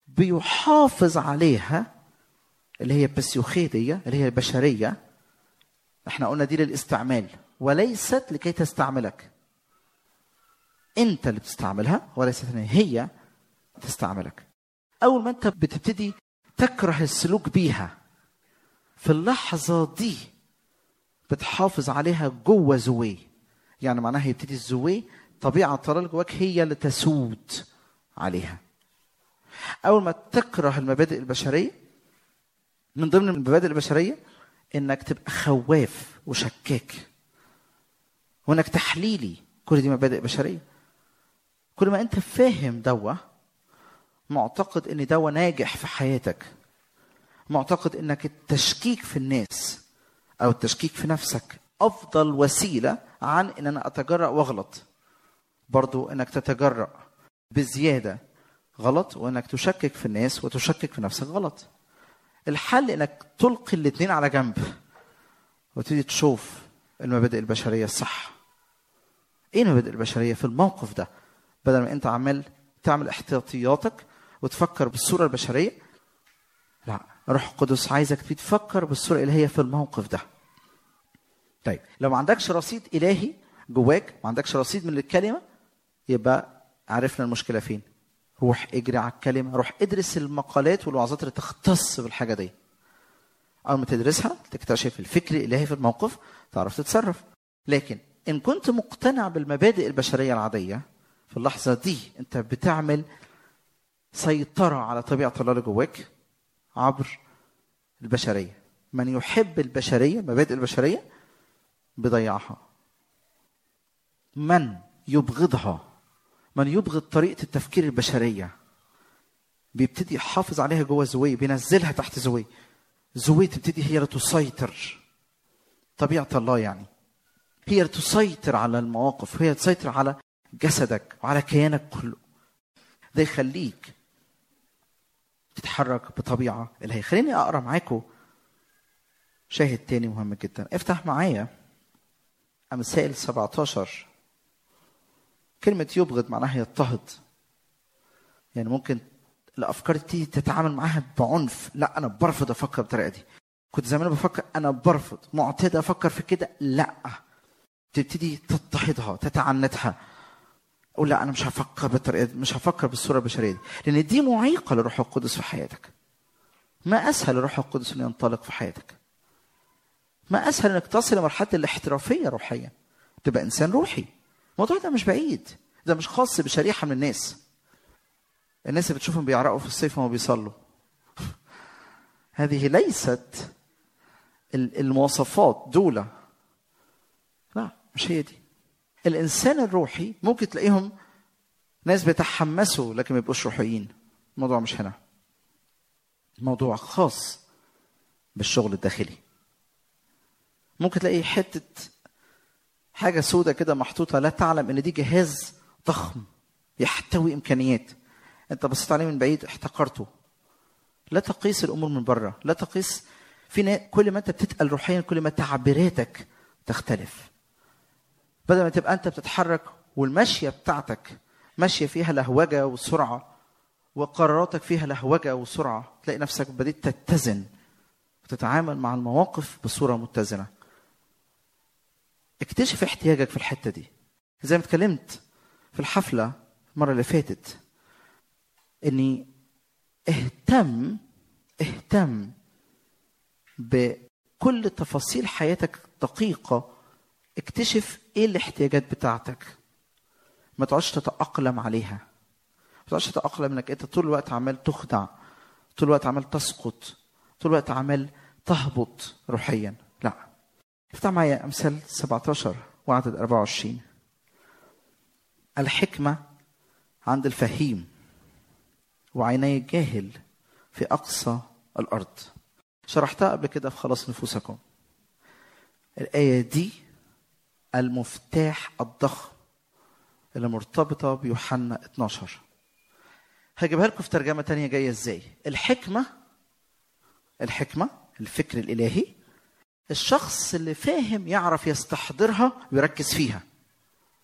بيحافظ عليها، اللي هي بسيوخيدية اللي هي البشرية. احنا قلنا دي للاستعمال وليست لكي تستعملك. انت اللي بتستعملها وليست هي تستعملك. اول ما انت بتبتدي تكره السلوك بيها، في اللحظة دي بتحافظ عليها جوه زوي. يعني معناها يبتدي الزوي، طبيعة طلال جواك هي اللي تسود عليها. اول ما تكره المبادئ البشرية، من ضمن المبادئ البشرية انك تبقى خواف وشكاك وانك تحليلي، كل دي مبادئ بشرية. كل ما انت فاهم دوا، معتقد ان دوا ناجح في حياتك، معتقد انك التشكيك في الناس او التشكيك في نفسك افضل وسيلة عن ان انا اتجرأ واغلط. برضو انك تتجرأ بزيادة غلط، وانك تشكك في الناس وتشكك في نفسك غلط. الحل انك تلقي الاثنين على جنب وتبتدي تشوف المبادئ البشرية الصح. ايه المبادئ البشرية في الموقف ده؟ بدل ما انت عمال تعمل احتياطياتك وتفكر بالصورة البشرية، لا، روح القدس عايزك تفكر بالصورة الإلهية في الموقف ده. طيب لو ما عندكش رصيد إلهي جواك، ما عندكش رصيد من الكلمة، يبقى عرفنا المشكلة فين. روح اجري على الكلمة، روح ادرس المقالات والوعظات اللي تختص بالحاجة دي. أول ما تدرسها تكتشف الفكر الإلهي في الموقف، تعرف تتصرف. لكن إن كنت مقتنع بالمبادئ البشرية العادية، في اللحظة دي أنت بتعمل سيطرة على طبيعة الله اللي جواك عبر البشرية. من يحب البشرية، مبادئ البشرية، بيضيعها. من يبغضها، من يبغض طريقة التفكير البشرية، بيبتدي يحافظ عليها جوه زوي، بينزلها تحت زوي. زوي تبتدي هي اللي تسيطر. طبيعة الله يعني هي اللي تسيطر على المواقف، هي اللي تسيطر على جسدك وعلى كيانك كله. ده يخليك تتحرك بطبيعة الهية. خليني أقرأ معاكم شاهد تاني مهم جدا. افتح معايا أمثال سبعة عشر. كلمة يبغض معناها يضطهد. يعني ممكن الأفكار دي تتعامل معاها بعنف. لا، أنا برفض أفكر بالطريقة دي. كنت زمان بفكر، أنا برفض، معتاد أفكر في كده. لا، تبتدي تضطهدها، تتعنتها. أقول لا، أنا مش هفكر بالطريقة دي، مش هفكر بالصورة البشرية دي، لأن دي معيقة لروح القدس في حياتك. ما أسهل لروح القدس أن ينطلق في حياتك. ما أسهل أنك تصل لمرحلة الاحترافية روحيا، تبقى إنسان روحي. الموضوع ده مش بعيد، ده مش خاص بشريحة من الناس. الناس اللي بتشوفهم بيعرقوا في الصيف وما بيصلوا، هذه ليست المواصفات دولة. لا، مش هي دي. الإنسان الروحي ممكن تلاقيهم ناس بيتحمسوا لكن ما يبقوش روحيين. الموضوع مش هنا، الموضوع خاص بالشغل الداخلي. ممكن تلاقي حتة حاجة سودة كده محطوطة، لا تعلم ان دي جهاز ضخم يحتوي امكانيات. انت بصيت عليه من بعيد احتقرته. لا تقيس الامور من بره، لا تقيس في. كل ما انت بتتقل روحيا كل ما تعبيراتك تختلف. بدل ما تبقى انت بتتحرك والمشية بتاعتك ماشية فيها لهوجة وسرعة، وقراراتك فيها لهوجة وسرعة، تلاقي نفسك بديت تتزن وتتعامل مع المواقف بصورة متزنة. اكتشف احتياجك في الحتة دي. زي ما اتكلمت في الحفلة المرة اللي فاتت، اني اهتم اهتم بكل تفاصيل حياتك دقيقة. اكتشف ايه الاحتياجات بتاعتك، ما تقعدش تتأقلم عليها. ما تقعدش تتأقلم انك انت طول الوقت عمال تخدع، طول الوقت عمال تسقط، طول الوقت عمال تهبط روحيا. لا، افتح معايا أمثال سبعة عشر وعدد أربعة وعشرين. الحكمة عند الفهيم وعيني الجاهل في أقصى الأرض. شرحتها قبل كده في خلاص نفوسكم. الآية دي المفتاح الضخم اللي مرتبطة بيوحنا اتناشر. هجيبها لكم في ترجمة تانية جاية ازاي. الحكمة الحكمة الفكر الإلهي، الشخص اللي فاهم يعرف يستحضرها ويركز فيها،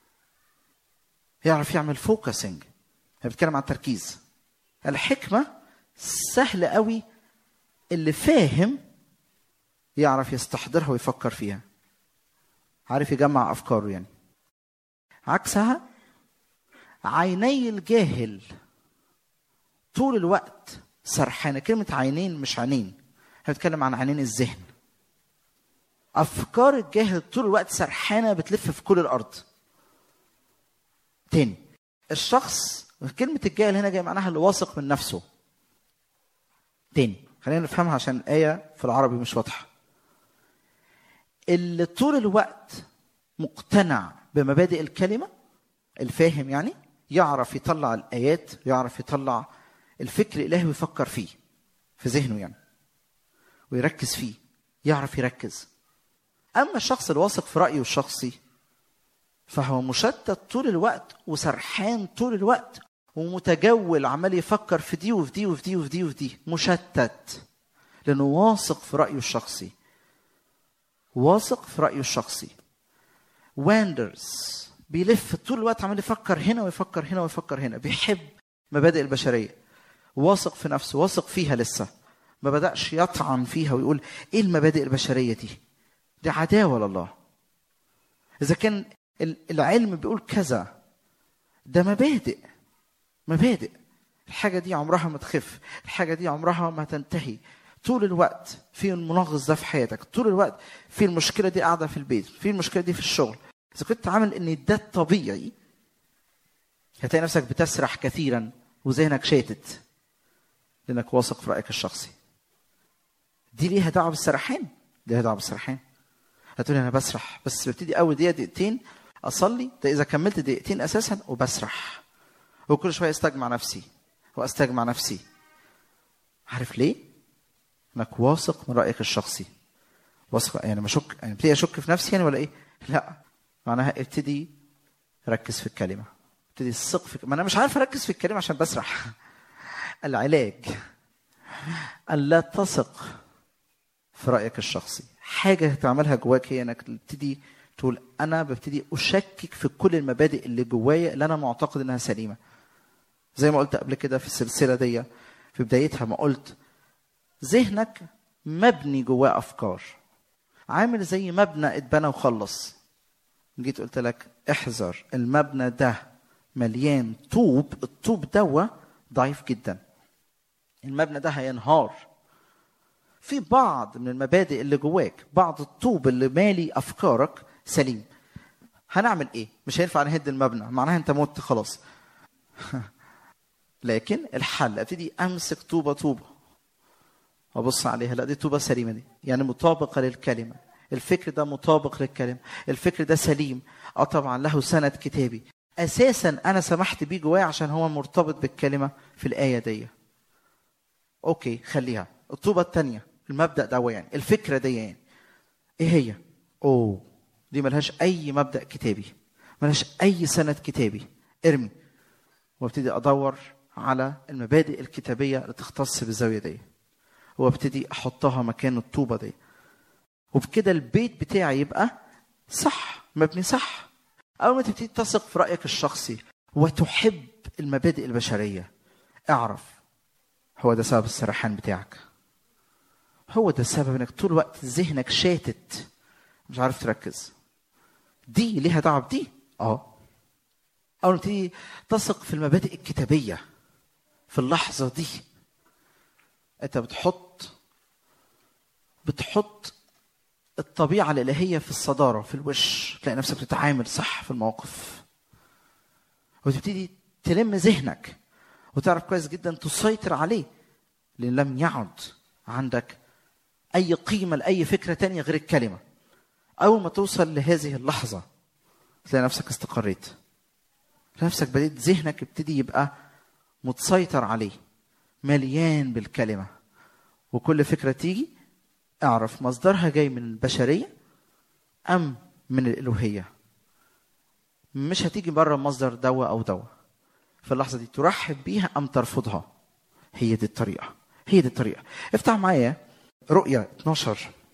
يعرف يعمل فوكسنج. بتكلم عن التركيز. الحكمة سهل قوي اللي فاهم يعرف يستحضرها ويفكر فيها، عارف يجمع افكاره يعني. عكسها عيني الجاهل طول الوقت سرحانه. كلمه عينين مش عينين، هنتكلم عن عينين الذهن. افكار الجاهل طول الوقت سرحانه بتلف في كل الارض. تاني، الشخص، كلمه الجاهل هنا جاي معناها اللي واثق من نفسه. تاني خلينا نفهمها عشان الايه في العربي مش واضحه. اللي طول الوقت مقتنع بمبادئ الكلمه، الفاهم يعني، يعرف يطلع الايات، يعرف يطلع الفكر الالهي ويفكر فيه في ذهنه يعني، ويركز فيه، يعرف يركز. اما الشخص الواثق في رايه الشخصي فهو مشتت طول الوقت وسرحان طول الوقت ومتجول، عمال يفكر في دي وفي دي وفي دي وفي دي وفي دي، مشتت لانه واثق في رايه الشخصي. واثق في رايه الشخصي. واندرز، بيلف طول الوقت عمال يفكر هنا ويفكر هنا ويفكر هنا، بيحب مبادئ البشريه، واثق في نفسه، واثق فيها، لسه ما بدأش يطعن فيها ويقول ايه المبادئ البشريه دي، دي عداوه لله. اذا كان العلم بيقول كذا، ده مبادئ، مبادئ. الحاجه دي عمرها ما تخف، الحاجه دي عمرها ما تنتهي. طول الوقت في المنغص ده في حياتك، طول الوقت في المشكله دي قاعده في البيت، في المشكله دي في الشغل. اذا كنت عامل ان ده الطبيعي هتلاقي نفسك بتسرح كثيرا وذهنك شاتت لانك واثق في رايك الشخصي. دي ليها دعوه بالسرحان، ليها دعوه بالسرحان. هتقولي انا بسرح بس ببتدي اول دقيقه دقيقتين اصلي، ده اذا كملت دقيقتين اساسا وبسرح، وكل شويه استجمع نفسي واستجمع نفسي. عارف ليه؟ انك واثق من رايك الشخصي. واثق يعني ما اشك، يعني ابتدي اشك في نفسي يعني ولا ايه؟ لا، معناها ابتدي ركز في الكلمه، ابتدي الثق في، ما انا مش عارف اركز في الكلمه عشان بسرح. العلاج ان لا تثق في رايك الشخصي. حاجه هتعملها جواك هي انك تبتدي تقول انا ببتدي اشكك في كل المبادئ اللي جوايا اللي انا معتقد انها سليمه. زي ما قلت قبل كده في السلسله دي في بدايتها، ما قلت ذهنك مبني جواه افكار، عامل زي مبنى اتبنى وخلص. جيت قلت لك احذر، المبنى ده مليان طوب، الطوب دوا ضعيف جدا، المبنى ده هينهار. في بعض من المبادئ اللي جواك، بعض الطوب اللي مالي افكارك سليم. هنعمل ايه؟ مش هينفع نهد المبنى، معناها انت مت خلاص. لكن الحل ابتدي امسك طوبه طوبه وابص عليها، لا دي طوبه سليمه، دي يعني مطابقه للكلمه، الفكر ده مطابق للكلمه، الفكر ده سليم، اه طبعا له سند كتابي اساسا انا سمحت بيه جوايا عشان هو مرتبط بالكلمه في الايه دي. اوكي خليها. الطوبه الثانيه المبدا ده يعني الفكره دي يعني ايه هي؟ اوه دي ملهاش اي مبدا كتابي، ملهاش اي سند كتابي، ارمي. وابتدي ادور على المبادئ الكتابيه اللي تختص بالزاويه دي وابتدي احطها مكان الطوبه دي، وبكده البيت بتاعي يبقى صح، مبني صح. اول ما تبتدي تثق في رايك الشخصي وتحب المبادئ البشريه، اعرف هو ده سبب السرحان بتاعك، هو ده السبب انك طول الوقت ذهنك شاتت مش عارف تركز. دي ليها دعوه بدي. اه اول ما تبتدي تثق في المبادئ الكتابيه في اللحظه دي انت بتحط بتحط الطبيعه الالهيه في الصداره في الوش، تلاقي نفسك بتتعامل صح في المواقف، وتبتدي تلم ذهنك وتعرف كويس جدا تسيطر عليه، لان لم يعد عندك اي قيمه لاي فكره تانية غير الكلمه. اول ما توصل لهذه اللحظه تلاقي نفسك استقريت، تلاقي نفسك بديت ذهنك يبتدي يبقى متسيطر عليه، مليان بالكلمه، وكل فكره تيجي اعرف مصدرها جاي من البشريه ام من الالوهيه. مش هتيجي بره مصدر دواء او دواء، في اللحظه دي ترحب بيها ام ترفضها. هي دي الطريقه، هي دي الطريقه. افتح معايا رؤيا اثناشر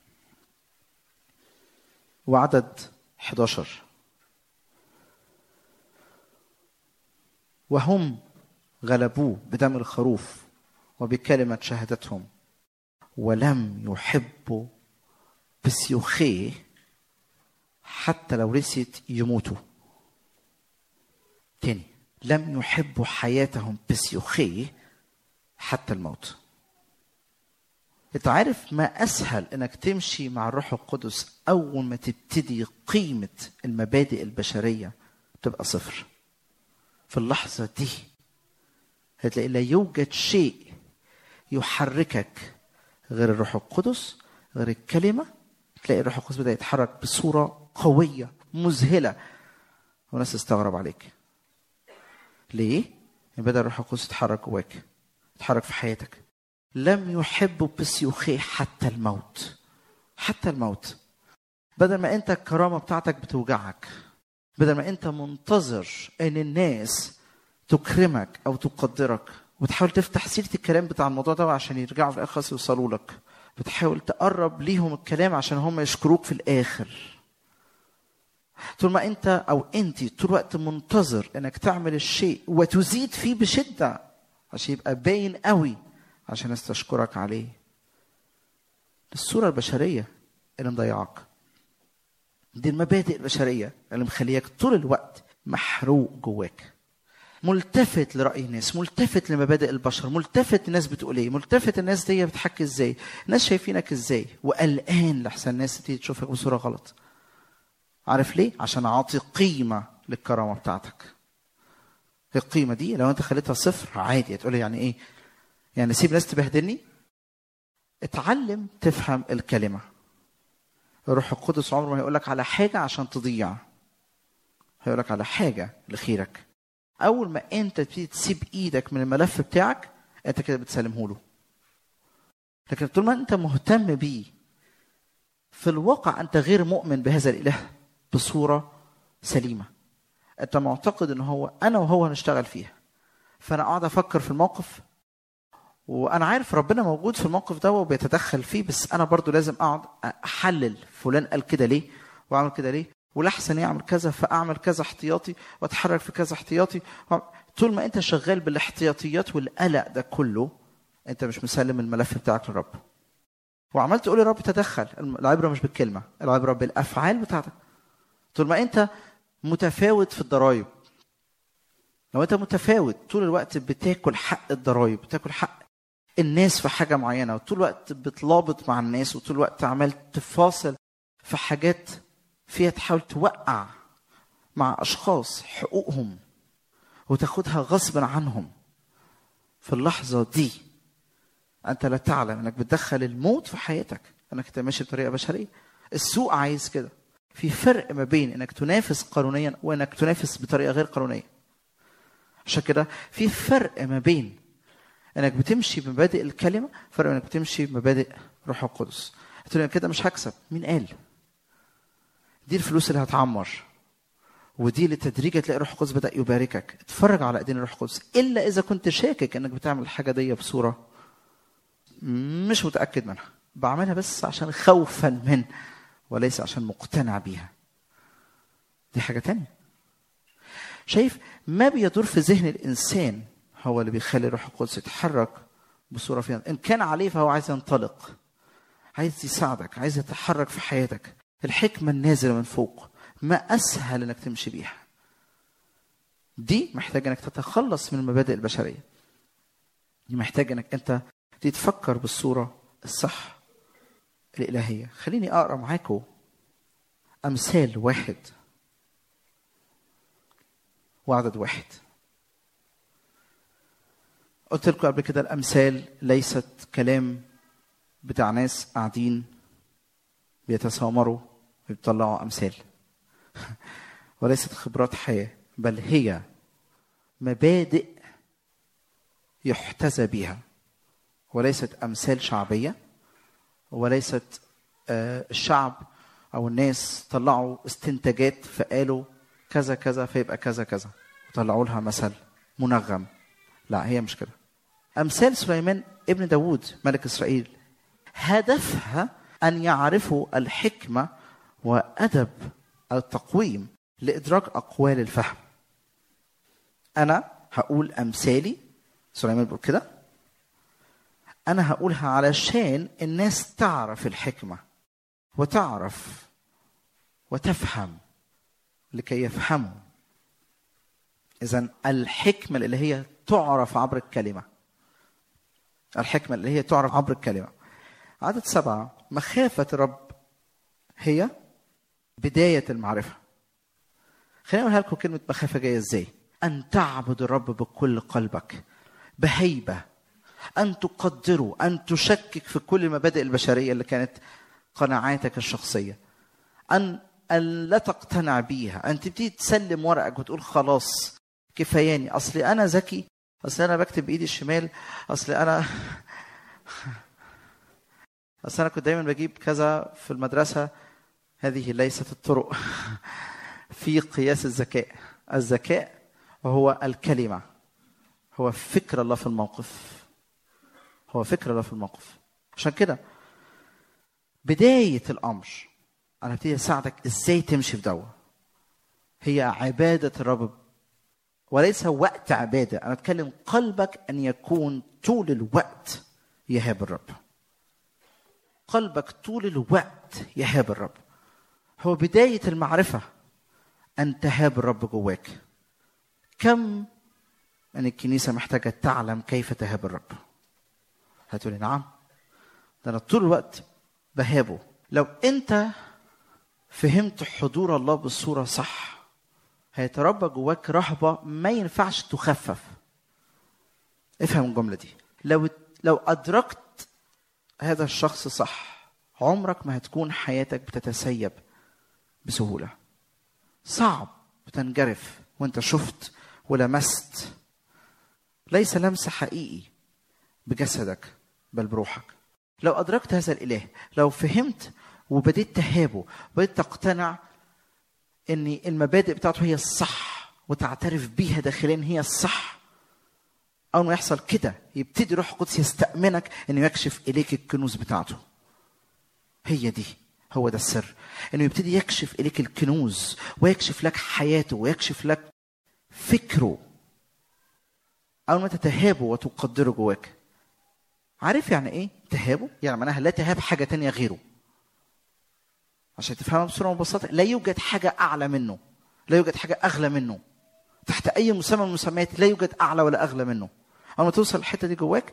وعدد احد عشر. وهم غلبوه بدم الخروف وبكلمة شهادتهم، ولم يحبوا بسيوخيه حتى لو رسيت يموتوا. تاني، لم يحبوا حياتهم بسيوخيه حتى الموت. انت عارف ما اسهل انك تمشي مع الروح القدس اول ما تبتدي قيمة المبادئ البشرية تبقى صفر. في اللحظة دي هتلاقي لا يوجد شيء يحركك غير الروح القدس، غير الكلمة. تلاقي الروح القدس بدأ يتحرك بصورة قوية مذهلة والناس تستغرب عليك. ليه؟ بدأ الروح القدس يتحرك جواك، يتحرك في حياتك. لم يحبوا بسيوخيه حتى الموت. حتى الموت. بدل ما انت الكرامة بتاعتك بتوجعك، بدل ما انت منتظر ان الناس تكرمك او تقدرك وتحاول تفتح سيرة الكلام بتاع الموضوع ده عشان يرجعوا في الاخر يوصلوا لك، بتحاول تقرب ليهم الكلام عشان هم يشكروك في الاخر. طول ما انت او انت طول الوقت منتظر انك تعمل الشيء وتزيد فيه بشدة عشان يبقى باين قوي عشان الناس تشكرك عليه. الصورة البشرية اللي مضيعك، دي المبادئ البشرية اللي مخليك طول الوقت محروق جواك، ملتفت لرأي الناس، ملتفت لمبادئ البشر، ملتفت الناس بتقول ايه، ملتفت الناس دي بتحكي ازاي، الناس شايفينك ازاي، وقلقان لحسن الناس تيجي تشوفك بصورة غلط. عارف ليه؟ عشان اعطي قيمة للكرامة بتاعتك. القيمة دي لو انت خليتها صفر عادي تقولي يعني ايه؟ يعني سيب ناس تبهدلني؟ اتعلم تفهم الكلمة. الروح القدس عمره ما هيقولك على حاجة عشان تضيع، هيقولك على حاجة لخيرك. أول ما أنت تبتدي تسيب إيدك من الملف بتاعك أنت كده بتسلمه له. لكن طول ما أنت مهتم بيه في الواقع أنت غير مؤمن بهذا الإله بصورة سليمة. أنت معتقد إن هو أنا وهو هنشتغل فيها، فأنا قاعد أفكر في الموقف وأنا عارف ربنا موجود في الموقف ده وبيتدخل فيه، بس أنا برضو لازم أقعد أحلل فلان قال كده ليه وأعمل كده ليه، ولحسن يعمل كذا فأعمل كذا احتياطي وأتحرك في كذا احتياطي. طول ما أنت شغال بالاحتياطيات والقلق ده كله أنت مش مسلم الملف بتاعك للرب، وعملت تقول يا رب تدخل. العبرة مش بالكلمة، العبرة بالأفعال بتاعتك. طول ما أنت متفاوت في الضرائب، لو أنت متفاوت طول الوقت بتاكل حق الضرائب، بتاكل حق الناس في حاجة معينة، وطول الوقت بتلابط مع الناس، وطول الوقت عمال تفاصل في حاجات فيها تحاول توقع مع أشخاص حقوقهم وتاخدها غصبا عنهم، في اللحظة دي أنت لا تعلم أنك بتدخل الموت في حياتك، أنك تمشي بطريقة بشرية. السوق عايز كده. في فرق ما بين أنك تنافس قانونيا وأنك تنافس بطريقة غير قانونية. عشان كده في فرق ما بين أنك بتمشي بمبادئ الكلمة، فرق أنك بتمشي بمبادئ روح القدس. هتقول كده مش هكسب، مين قال؟ دي الفلوس اللي هتعمر، ودي اللي تدريجيا تلاقي روح القدس بدأ يباركك. اتفرج على ايدين الروح القدس، الا اذا كنت شاكك انك بتعمل الحاجه دي بصوره مش متاكد منها، بعملها بس عشان خوفا من وليس عشان مقتنع بيها. دي حاجه تانية. شايف ما بيدور في ذهن الانسان هو اللي بيخلي الروح القدس يتحرك بصوره فيها. ان كان عليه فهو عايز ينطلق، عايز يساعدك، عايز يتحرك في حياتك. الحكمة النازلة من فوق ما أسهل أنك تمشي بيها. دي محتاج أنك تتخلص من المبادئ البشرية. دي محتاج أنك أنت تتفكر بالصورة الصح الإلهية. خليني أقرأ معاكم أمثال واحد وعدد واحد. قلت لكم قبل كده الأمثال ليست كلام بتاع ناس قاعدين بيتسامروا ويطلعوا أمثال، وليست خبرات حياة، بل هي مبادئ يحتذى بها، وليست أمثال شعبية، وليست الشعب أو الناس طلعوا استنتاجات فقالوا كذا كذا فيبقى كذا كذا وطلعوا لها مثل منغم. لا، هي مش كده. أمثال سليمان ابن داود ملك إسرائيل هدفها أن يعرفوا الحكمة وأدب التقويم لإدراك أقوال الفهم. أنا هقول أمثالي، سليمان بيقول كده، أنا هقولها علشان الناس تعرف الحكمة وتعرف وتفهم لكي يفهموا. إذن الحكمة اللي هي تعرف عبر الكلمة، الحكمة اللي هي تعرف عبر الكلمة. عدد سبعة، مخافة الرب هي بداية المعرفة. خليني أقولها لكم كلمة مخافة جاية إزاي. أن تعبد الرب بكل قلبك بهيبة، أن تقدره، أن تشكك في كل المبادئ البشرية اللي كانت قناعاتك الشخصية، أن لا تقتنع بيها، أن تبتدي تسلم ورقك وتقول خلاص كفاياني، أصلي أنا ذكي، أصلي أنا بكتب بإيدي الشمال، أصلي أنا أصلي أنا كنت دايما بجيب كذا في المدرسة. هذه ليست الطرق في قياس الذكاء. الذكاء هو الكلمة، هو فكر الله في الموقف، هو فكر الله في الموقف. عشان كده بداية الأمر أنا ابتدي أساعدك إزاي تمشي في دوا، هي عبادة الرب، وليس وقت عبادة. أنا أتكلم قلبك أن يكون طول الوقت يهاب الرب، قلبك طول الوقت يهاب الرب. هو بداية المعرفة أن تهاب الرب جواك. كم أن الكنيسة محتاجة تعلم كيف تهاب الرب؟ هتقولي نعم، ده أنا طول الوقت بهابه. لو أنت فهمت حضور الله بالصورة صح، هيتربى جواك رهبة ما ينفعش تخفف. افهم الجملة دي. لو لو أدركت هذا الشخص صح، عمرك ما هتكون حياتك بتتسيب بسهولة. صعب بتنجرف وانت شفت ولمست، ليس لمس حقيقي بجسدك بل بروحك. لو أدركت هذا الإله، لو فهمت وبديت تهابه، وبديت تقتنع ان المبادئ بتاعته هي الصح وتعترف بيها داخليا هي الصح، اول ما يحصل كده يبتدي روح القدس يستأمنك انه يكشف اليك الكنوز بتاعته. هي دي، هو ده السر، انه يبتدي يكشف اليك الكنوز ويكشف لك حياته ويكشف لك فكره. اول ما تتهابه وتقدره جواك. عارف يعني ايه تهابه؟ يعني معناها لا تهاب حاجه تانية غيره. عشان تفهمها بصوره مبسطه، لا يوجد حاجه اعلى منه، لا يوجد حاجه اغلى منه، تحت اي مسمى من المسميات لا يوجد اعلى ولا اغلى منه. اول ما توصل الحته دي جواك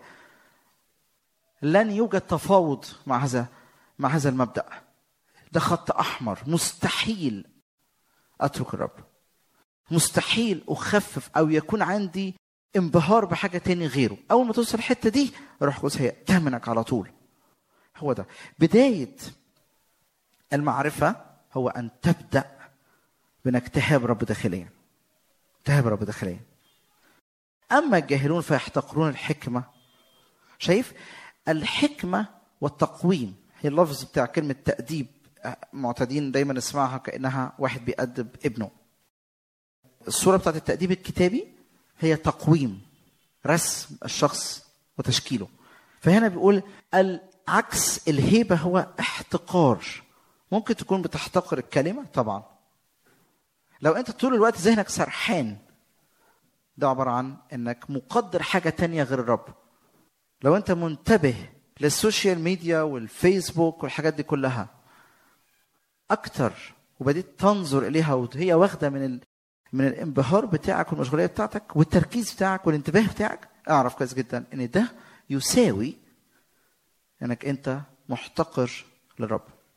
لن يوجد تفاوض مع هذا مع هذا المبدا. ده خط احمر، مستحيل اترك الرب، مستحيل اخفف او يكون عندي انبهار بحاجه تاني غيره. اول ما توصل الحته دي روح القدس هيأتمنك على طول. هو ده بدايه المعرفة، هو أن تبدأ بأنك تهاب رب داخليا، تهاب رب داخليا. أما الجاهلون فيحتقرون الحكمة. شايف الحكمة والتقويم هي اللفظ بتاع كلمة تأديب. معتادين دايما نسمعها كأنها واحد بيأدب ابنه. الصورة بتاعت التأديب الكتابي هي تقويم، رسم الشخص وتشكيله. فهنا بيقول العكس الهيبة هو احتقار. ممكن تكون بتحتقر الكلمة طبعا. لو انت طول الوقت ذهنك سرحان، ده عبارة عن انك مقدر حاجة تانية غير الرب. لو انت منتبه للسوشيال ميديا والفيسبوك والحاجات دي كلها اكتر، وبديت تنظر اليها وهي واخدة من ال... من الانبهار بتاعك والمشغولية بتاعتك والتركيز بتاعك والانتباه بتاعك، اعرف كويس جدا ان ده يساوي انك انت محتقر للرب.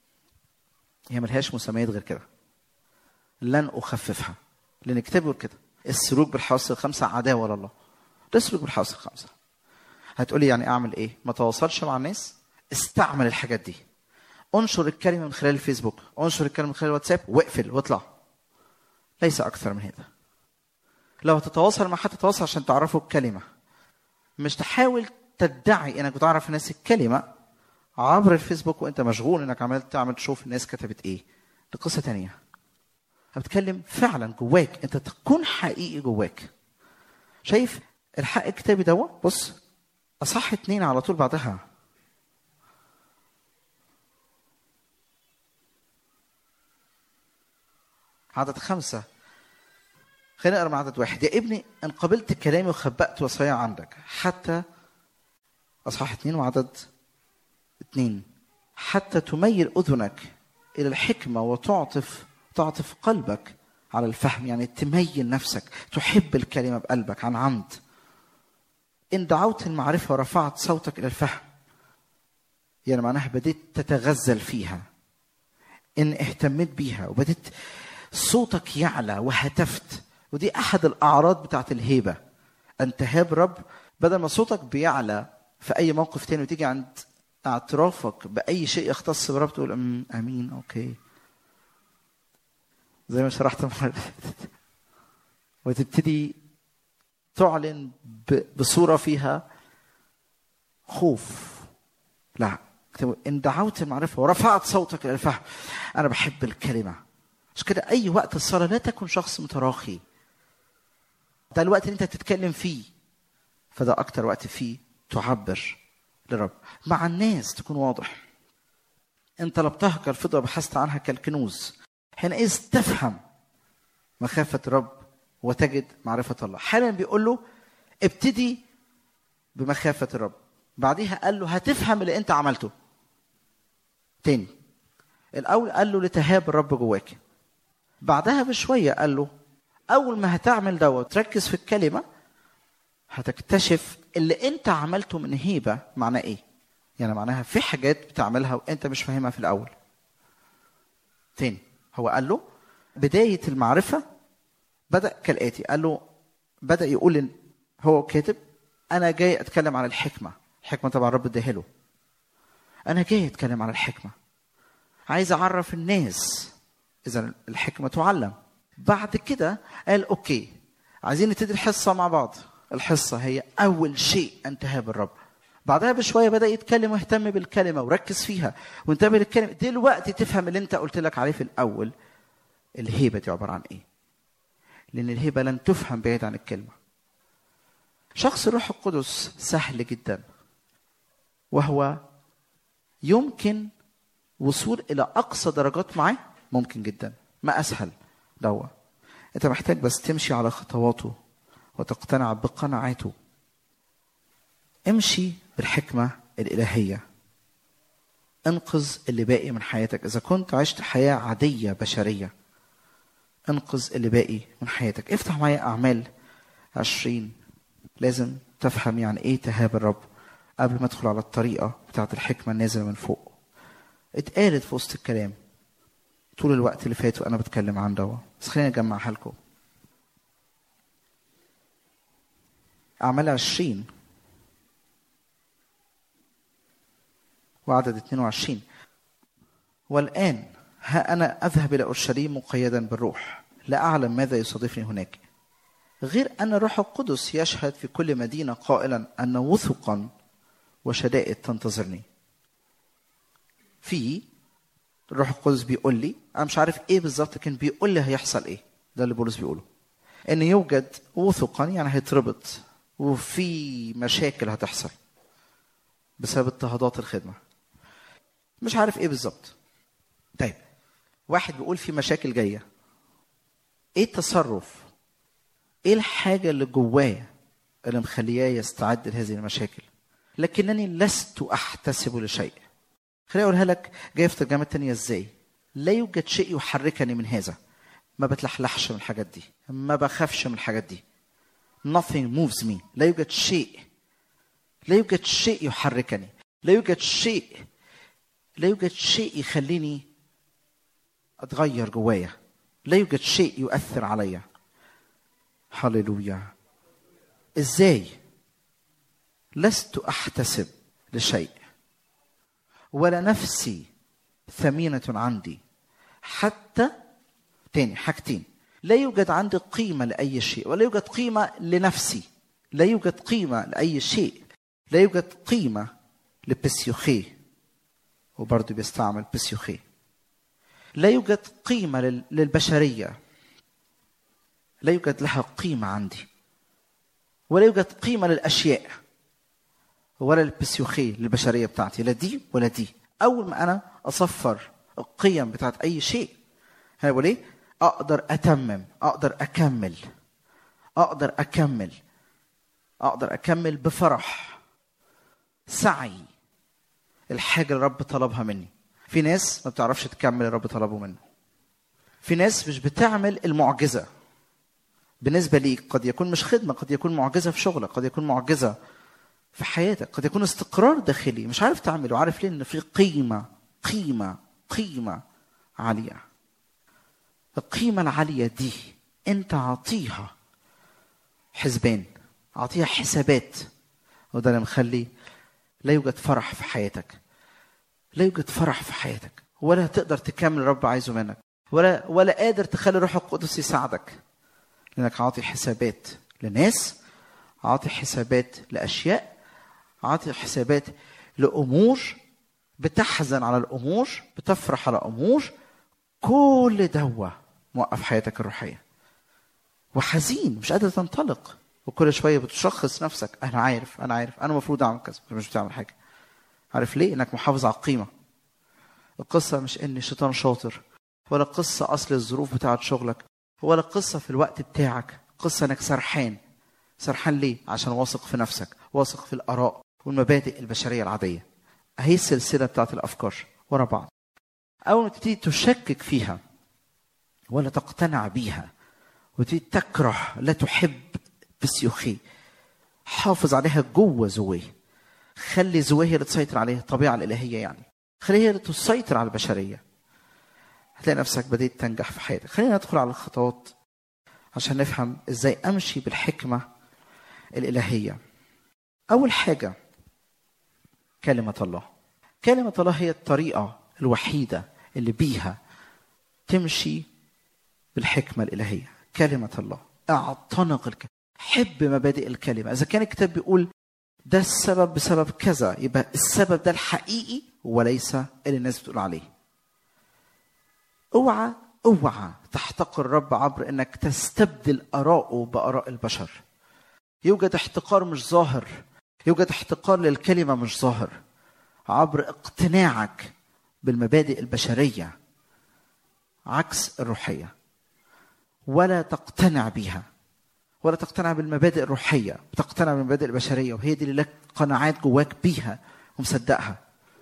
هي ملهاش مسميات غير كده، لن أخففها، لأن الكتاب بيقول كده السلوك بالحواس الخمسة عداوة لله. ده السلوك بالحواس الخمسة. هتقولي يعني أعمل إيه؟ ما تواصلش مع الناس؟ استعمل الحاجات دي. انشر الكلمة من خلال الفيسبوك، انشر الكلمة من خلال الواتساب، واقفل واطلع. ليس أكثر من هذا. لو تتواصل مع حد تتواصل عشان تعرفوا الكلمة، مش تحاول تدعي إنك بتعرف الناس الكلمة عبر الفيسبوك وانت مشغول انك عمال تعمل تشوف الناس كتبت ايه. دي قصه ثانيه. انا بتكلم فعلا جواك، انت تكون حقيقي جواك. شايف الحق الكتابي ده؟ بص اصح اتنين على طول بعدها. عدد خمسة. خلينا نقرا مع عدد واحد. يا ابني ان قبلت كلامي وخبأت وصايا عندك حتى أصحاح اتنين وعدد اتنين. حتى تميل أذنك إلى الحكمة وتعطف تعطف قلبك على الفهم، يعني تميل نفسك تحب الكلمة بقلبك عن عمد. إن دعوت المعرفة ورفعت صوتك إلى الفهم، يعني معناها بديت تتغزل فيها. إن اهتميت بيها وبديت صوتك يعلى وهتفت، ودي أحد الأعراض بتاعت الهيبة، أن تهاب رب. بدل ما صوتك بيعلى في أي موقف تاني وتيجي عند اعترافك بأي شيء يختص برب تقول أمين أوكي زي ما شرحت مرة، وتبتدي تعلن بصورة فيها خوف. لا، إن دعوت المعرفة ورفعت صوتك إلى الفهم. أنا بحب الكلمة، مش كده؟ أي وقت الصلاة لا تكن شخص متراخي، ده الوقت اللي أنت تتكلم فيه، فده أكتر وقت فيه تعبر لرب. مع الناس تكون واضح. إن طلبتها كالفضة بحثت عنها كالكنوز، حينئذ تفهم مخافة الرب وتجد معرفة الله. حالا بيقول له ابتدي بمخافة الرب، بعدها قال له هتفهم اللي انت عملته. تاني، الأول قال له لتهاب الرب جواك، بعدها بشوية قال له أول ما هتعمل دوت تركز في الكلمة هتكتشف اللي انت عملته من هيبة معناه ايه. يعني معناها في حاجات بتعملها وانت مش فاهمها في الأول. تاني، هو قال له بداية المعرفة بدأ كالآتي. قال له بدأ يقول، هو كاتب أنا جاي أتكلم عن الحكمة. الحكمة طبعا رب اداها له. أنا جاي أتكلم عن الحكمة، عايز أعرف الناس إذا الحكمة تعلم. بعد كده قال أوكي عايزين نبتدي الحصة مع بعض. الحصة هي أول شيء أن تهاب الرب. بعدها بشوية بدأ يتكلم واهتم بالكلمة وركز فيها وانتبه للكلمة. دلوقتي تفهم اللي انت قلت لك عليه في الأول، الهيبة دي عبارة عن ايه. لأن الهيبة لن تفهم بعيد عن الكلمة. شخص الروح القدس سهل جدا، وهو يمكن وصول إلى أقصى درجات معاه، ممكن جدا. ما أسهل دوا، انت محتاج بس تمشي على خطواته وتقتنع بقناعاته. امشي بالحكمة الإلهية، انقذ اللي باقي من حياتك. إذا كنت عشت حياة عادية بشرية، انقذ اللي باقي من حياتك. افتح معايا أعمال عشرين. لازم تفهم يعني ايه تهاب الرب قبل ما ادخل على الطريقة بتاعت الحكمة النازلة من فوق. اتقالت في وسط الكلام طول الوقت اللي فات وأنا بتكلم عن دوا، بس خلينا نجمعها لكم. أعمال عشرين وعدد اثنين وعشرين. والآن ها أنا أذهب إلى أورشليم مقيدا بالروح، لا أعلم ماذا يصادفني هناك، غير أن الروح القدس يشهد في كل مدينة قائلا أن وثقا وشدائد تنتظرني. في الروح القدس بيقول لي، أنا مش عارف إيه بالظبط، لكن بيقول لي هيحصل إيه. ده اللي بولس بيقوله، أن يوجد وثقا يعني هيتربط، وفي مشاكل هتحصل بسبب اضطهادات الخدمة. مش عارف إيه بالظبط. طيب، واحد بيقول في مشاكل جاية، إيه التصرف؟ إيه الحاجة اللي جواه اللي مخلياه يستعد لهذه المشاكل؟ لكنني لست أحتسب لشيء. خليني أقولها لك جاي في ترجمة تانية إزاي. لا يوجد شيء يحركني من هذا. ما بتلحلحش من الحاجات دي، ما بخافش من الحاجات دي. Nothing moves me. لا يوجد شيء لا يوجد شيء يحركني. لا يوجد شيء لا يوجد شيء يخليني أتغير جوايا. لا يوجد شيء يؤثر عليا. هاليلويا. إزاي؟ لست أحتسب لشيء، ولا نفسي ثمينة عندي، حتى تاني حاجتين. لا يوجد عندي قيمة لأي شيء، ولا يوجد قيمة لنفسي. لا يوجد قيمة لأي شيء. لا يوجد قيمة لبسيوخي، وبرضه بيستعمل بسيوخي. لا يوجد قيمة للبشرية، لا يوجد لها قيمة عندي. ولا يوجد قيمة للأشياء ولا البسيوخي للبشرية بتاعتي، لا دي ولا دي. أول ما أنا أصفر القيم بتاعت أي شيء، هقول إيه؟ أقدر أتمم، أقدر أكمل، أقدر أكمل، أقدر أكمل بفرح. سعي الحاجة اللي رب طلبها مني. في ناس ما بتعرفش تكمل اللي رب طلبه منه. في ناس مش بتعمل المعجزة. بالنسبة ليك قد يكون مش خدمة، قد يكون معجزة في شغلك، قد يكون معجزة في حياتك، قد يكون استقرار داخلي مش عارف تعمله. عارف ليه؟ ان في قيمة قيمة قيمة عالية. القيمة العالية دي انت عطيها حسبان، عطيها حسابات، وده اللي مخلي لا يوجد فرح في حياتك. لا يوجد فرح في حياتك، ولا تقدر تكمل الرب عايزه منك، ولا ولا قادر تخلي الروح القدس يساعدك، لانك عاطي حسابات لناس، عاطي حسابات لاشياء، عاطي حسابات لامور، بتحزن على الامور، بتفرح على امور. كل دوا موقف حياتك الروحيه، وحزين مش قادر تنطلق، وكل شويه بتشخص نفسك. انا عارف انا عارف انا المفروض اعمل كذا، مش بتعمل حاجه. عارف ليه؟ انك محافظ على القيمه. القصه مش ان الشيطان شاطر، ولا قصه اصل الظروف بتاعه شغلك، ولا قصه في الوقت بتاعك. قصه انك سرحان. سرحان ليه؟ عشان واثق في نفسك، واثق في الاراء والمبادئ البشريه العاديه. اهي السلسله بتاعه الافكار ورا بعض. اول ما تبتدي تشكك فيها ولا تقتنع بيها، وتبتدي تكره، لا تحب بسيوخي، حافظ عليها جوه زويه. خلي زويه هي اللي تسيطر عليها، الطبيعه الالهيه يعني. خليها هي اللي تسيطر على البشريه. هتلاقي نفسك بديت تنجح في حياتك. خلينا ندخل على الخطوات عشان نفهم ازاي امشي بالحكمه الالهيه. اول حاجه كلمه الله. كلمه الله هي الطريقه الوحيده اللي بيها تمشي بالحكمه الالهيه. كلمه الله. اعتنق الكلمه، حب مبادئ الكلمه. اذا كان الكتاب بيقول ده السبب بسبب كذا، يبقى السبب ده الحقيقي وليس اللي الناس بتقول عليه. اوعى اوعى تحتقر الرب عبر انك تستبدل آراءه بآراء البشر. يوجد احتقار مش ظاهر، يوجد احتقار للكلمة مش ظاهر، عبر اقتناعك بالمبادئ البشرية عكس الروحية. ولا تقتنع بيها، ولا تقتنع بالمبادئ الروحية، بتقتنع بالمبادئ البشرية، وهي دي اللي لك قناعات جواك بيها ومصدقها،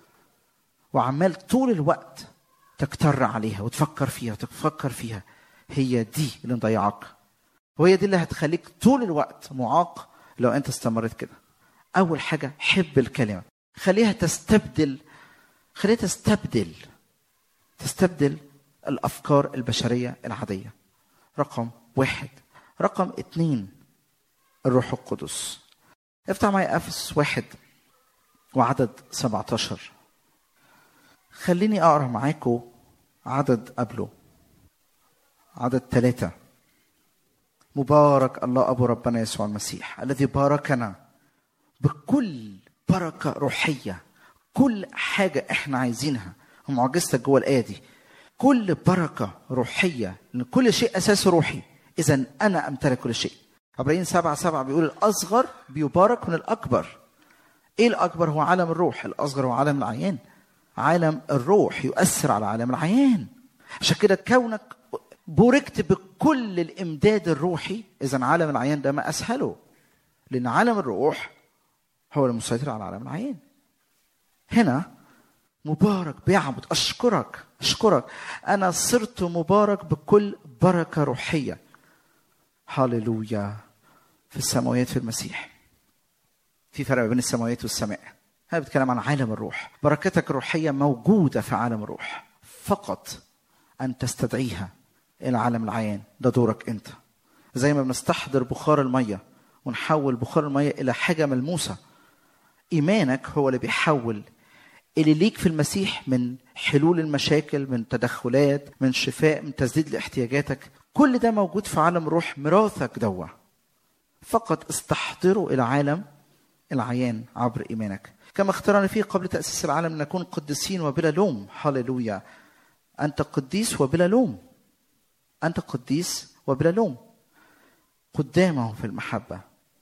وعمال طول الوقت تكتر عليها وتفكر فيها وتفكر فيها. هي دي اللي مضيعك، وهي دي اللي هتخليك طول الوقت معاق لو انت استمرت كده. اول حاجة حب الكلمة، خليها تستبدل خليها تستبدل تستبدل الافكار البشرية العادية. رقم واحد. رقم اتنين، الروح القدس. افتح معي افسس واحد وعدد سبعة عشر. خليني اقرا معاكم عدد قبله، عدد ثلاثة. مبارك الله ابو ربنا يسوع المسيح الذي باركنا بكل بركة روحية. كل حاجة احنا عايزينها ومعجزتك جوه الآية دي. كل بركة روحية، لأن كل شيء أساسه روحي. إذن أنا أمتلك كل شيء. عبرين سبعة سبعة بيقول الأصغر بيبارك من الأكبر. إيه الأكبر؟ هو عالم الروح. الأصغر هو عالم العيان. عالم الروح يؤثر على عالم العيان. عشان كده كونك بوركت بكل الإمداد الروحي، إذن عالم العيان ده ما أسهله، لأن عالم الروح هو المسيطر على عالم العيان. هنا مبارك بيعبد. أشكرك أشكرك أنا صرت مبارك بكل بركة روحية. هاليلويا. في السماويات في المسيح. في فرق بين السماويات والسماء. هذا بيتكلم عن عالم الروح. بركتك الروحية موجودة في عالم الروح، فقط أن تستدعيها إلى عالم العيان. ده دورك أنت. زي ما بنستحضر بخار المية ونحول بخار المية إلى حاجة ملموسة، إيمانك هو اللي بيحول اللي ليك في المسيح من حلول المشاكل، من تدخلات، من شفاء، من تسديد لاحتياجاتك. كل ده موجود في عالم الروح. ميراثك دوا فقط استحضره إلى عالم العيان عبر إيمانك. كما اختارنا فيه قبل تأسيس العالم أن نكون قديسين وبلا لوم. هاليلويا. أنت قديس وبلا لوم. أنت قديس وبلا لوم قدامه في المحبة،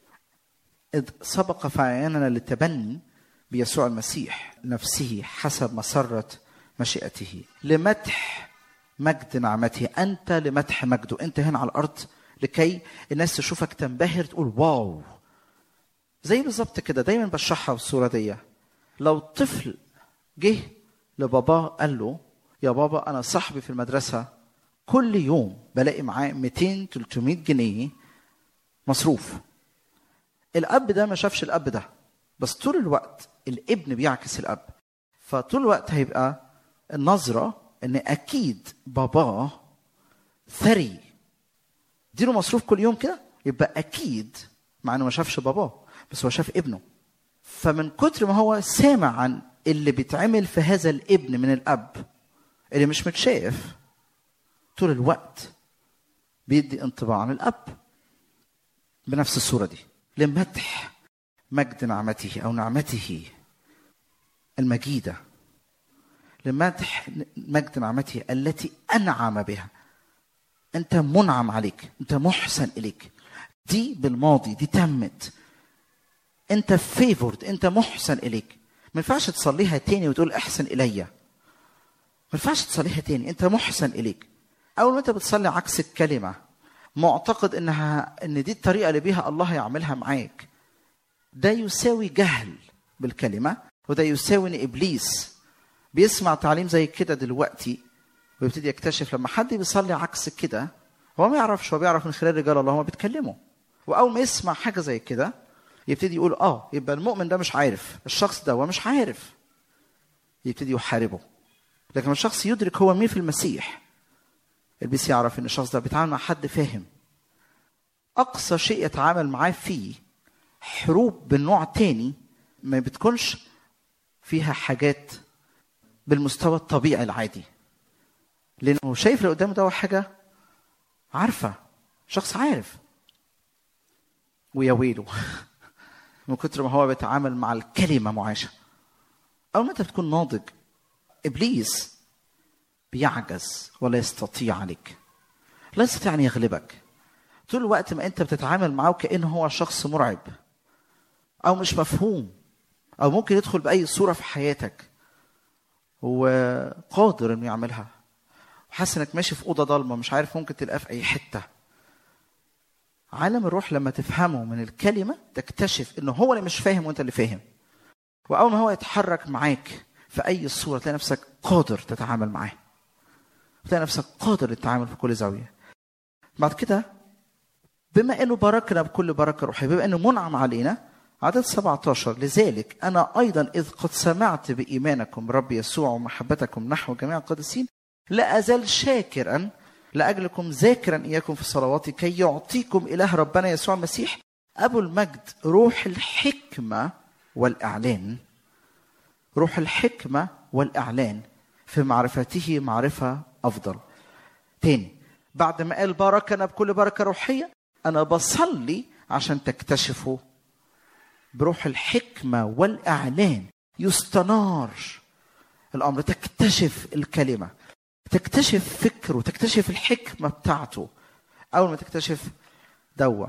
إذ سبق فعياننا للتبني بيسوع المسيح نفسه حسب مسرة مشيئته لمدح مجد نعمته. أنت لمدح مجده. أنت هنا على الأرض لكي الناس تشوفك تنبهر، تقول واو. زي بالظبط كده دايما بشرحها بالصورة دي. لو طفل جه لباباه قال له يا بابا انا صاحبي في المدرسه كل يوم بلاقي معاه مئتين ثلاثمائة جنيه مصروف، الاب ده ما شافش الاب ده، بس طول الوقت الابن بيعكس الاب، فطول الوقت هيبقى النظره ان اكيد باباه ثري اديله مصروف كل يوم كده، يبقى اكيد مع انه ما شافش باباه بس هو شاف ابنه. فمن كتر ما هو سامع عن اللي بيتعمل في هذا الابن من الاب اللي مش متشاف، طول الوقت بيدي انطباع عن الاب بنفس الصوره دي، لمدح مجد نعمته او نعمته المجيده، لمدح مجد نعمته التي انعم بها. انت منعم عليك، انت محسن اليك، دي بالماضي، دي تمت، انت فيفورد، انت محسن اليك. ما ينفعش تصليها تاني وتقول احسن الي، ما ينفعش تصليها تاني، انت محسن اليك. اول ما انت بتصلي عكس الكلمه معتقد انها ان دي الطريقه اللي بيها الله يعملها معاك، ده يساوي جهل بالكلمه، وده يساوي ان ابليس بيسمع تعليم زي كده دلوقتي ويبتدي يكتشف لما حد بيصلي عكس كده هو ما يعرفش، هو بيعرف من خلال رجال الله هو بيتكلموا. واول ما يسمع حاجه زي كده يبتدي يقول اه يبقى المؤمن ده مش عارف، الشخص ده هو مش عارف، يبتدي يحاربه. لكن الشخص يدرك هو مين في المسيح، البس يعرف ان الشخص ده بيتعامل مع حد فاهم. اقصى شيء يتعامل معاه فيه حروب بالنوع تاني ما بتكونش فيها حاجات بالمستوى الطبيعي العادي، لانه شايف اللي قدامه ده حاجه عارفه، شخص عارف. ويا ويله من كتر ما هو بيتعامل مع الكلمه معاشه. اول ما انت بتكون ناضج ابليس بيعجز ولا يستطيع عليك، لا يستطيع ان يغلبك. طول الوقت ما انت بتتعامل معه كأنه هو شخص مرعب او مش مفهوم، او ممكن يدخل باي صوره في حياتك وقادر انه يعملها، وحاسس انك ماشي في اوضه ضلمه مش عارف ممكن تلاقيه في اي حته. عالم الروح لما تفهمه من الكلمه تكتشف انه هو اللي مش فاهم وانت اللي فاهم، واول ما هو يتحرك معاك في اي صوره تلاقي نفسك قادر تتعامل معاه، تلاقي نفسك قادر للتعامل في كل زاويه. بعد كده بما انه باركنا بكل بركه روحيه، بما انه منعم علينا، عدد سبعة عشر لذلك انا ايضا اذ قد سمعت بايمانكم رب يسوع ومحبتكم نحو جميع القديسين لا ازال شاكرا لاجلكم ذاكرا اياكم في صلواتي كي يعطيكم اله ربنا يسوع المسيح ابو المجد روح الحكمه والاعلان، روح الحكمه والاعلان في معرفته معرفه افضل. تاني بعد ما قال باركنا بكل بركه روحيه، انا بصلي عشان تكتشفوا بروح الحكمه والاعلان يستنار الامر، تكتشف الكلمه، تكتشف فكره، تكتشف الحكمه بتاعته. اول ما تكتشف دوا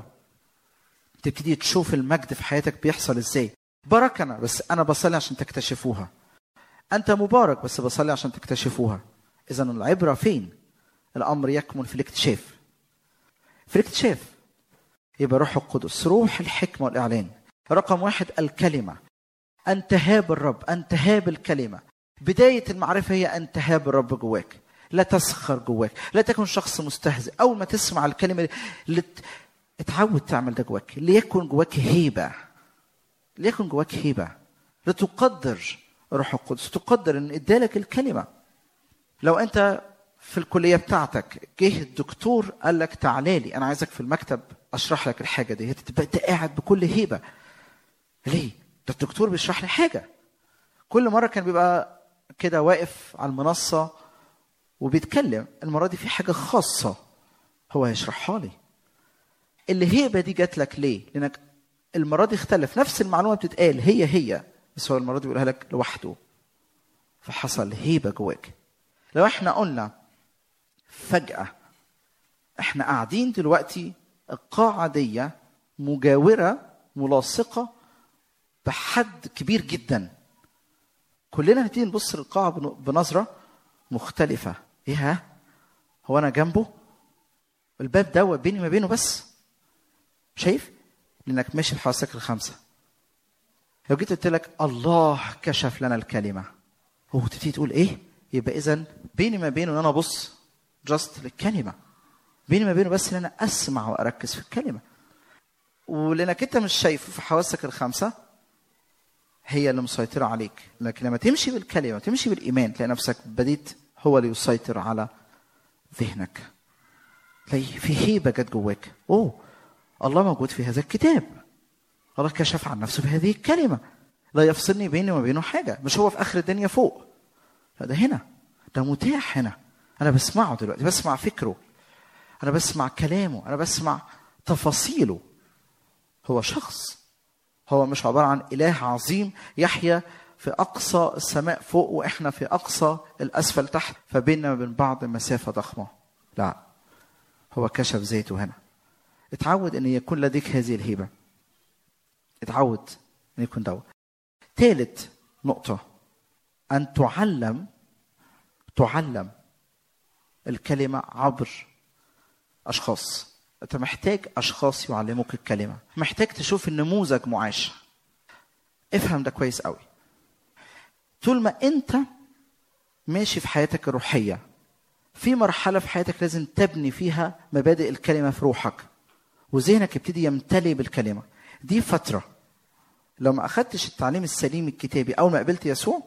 تبتدي تشوف المجد في حياتك بيحصل ازاي. باركنا بس انا بصلي عشان تكتشفوها، انت مبارك بس بصلي عشان تكتشفوها. اذا العبره فين؟ الامر يكمن في الاكتشاف. في الاكتشاف يبقى روح القدس، روح الحكمه والاعلان. رقم واحد الكلمه، ان تهاب الرب، ان تهاب الكلمه. بدايه المعرفه هي ان تهاب الرب جواك، لا تسخر جواك، لا تكن شخص مستهزئ. اول ما تسمع الكلمه لت... اتعود تعمل ده جواك، ليكن جواك هيبه، ليكن جواك هيبه، لتقدر روح القدس، تقدر ان ادالك الكلمه. لو انت في الكليه بتاعتك جه الدكتور قال لك تعالى لي انا عايزك في المكتب اشرح لك الحاجه دي، تبقى انت قاعد بكل هيبه. ليه؟ ده الدكتور بيشرح لي حاجه. كل مره كان بيبقى كده واقف على المنصه وبيتكلم، المره دي في حاجه خاصه هو هيشرحها لي. الهيبه دي جات لك ليه؟ لانك المره دي اختلف، نفس المعلومه بتتقال هي هي بس هو المره دي بيقولها لك لوحده، فحصل هيبه جواك. لو احنا قلنا فجاه احنا قاعدين دلوقتي القاعه دي مجاوره ملاصقه بحد كبير جدا، كلنا هنبتدي نبص للقاعه بنظره مختلفه. ايه ها؟ هو انا جنبه؟ الباب ده بيني ما بينه بس، شايف؟ لانك ماشي بحواسك الخمسه. لو جيت قلت لك الله كشف لنا الكلمة، هو تبتدي تقول ايه؟ يبقى اذا بيني ما بينه ان انا ابص جاست للكلمة، بيني ما بينه بس ان انا اسمع واركز في الكلمة. ولانك انت مش شايفه في حواسك الخمسة هي اللي مسيطرة عليك، لكن لما تمشي بالكلمة وتمشي بالإيمان تلاقي نفسك بديت هو اللي يسيطر على ذهنك. تلاقي في هيبة جت جواك، اوه الله موجود في هذا الكتاب، الله كشف عن نفسه في هذه الكلمة، لا يفصلني بيني وبينه حاجة، مش هو في آخر الدنيا فوق، لا ده هنا، ده متاح هنا، أنا بسمعه دلوقتي، بسمع فكره، أنا بسمع كلامه، أنا بسمع تفاصيله. هو شخص، هو مش عبارة عن إله عظيم يحيا في أقصى السماء فوق وإحنا في أقصى الأسفل تحت، فبيننا وبين بعض مسافة ضخمة. لا، هو كشف ذاته هنا. اتعود أن يكون لديك هذه الهيبة، اتعود أن يكون دوا. ثالث نقطة، أن تعلم تعلم الكلمة عبر أشخاص. أنت محتاج أشخاص يعلموك الكلمة، محتاج تشوف النموذج معاش. افهم ده كويس قوي. طول ما أنت ماشي في حياتك الروحية، في مرحلة في حياتك لازم تبني فيها مبادئ الكلمة في روحك، وذهنك يبتدي يمتلي بالكلمة. دي فترة لو ما أخدتش التعليم السليم الكتابي أول ما قبلت يسوع،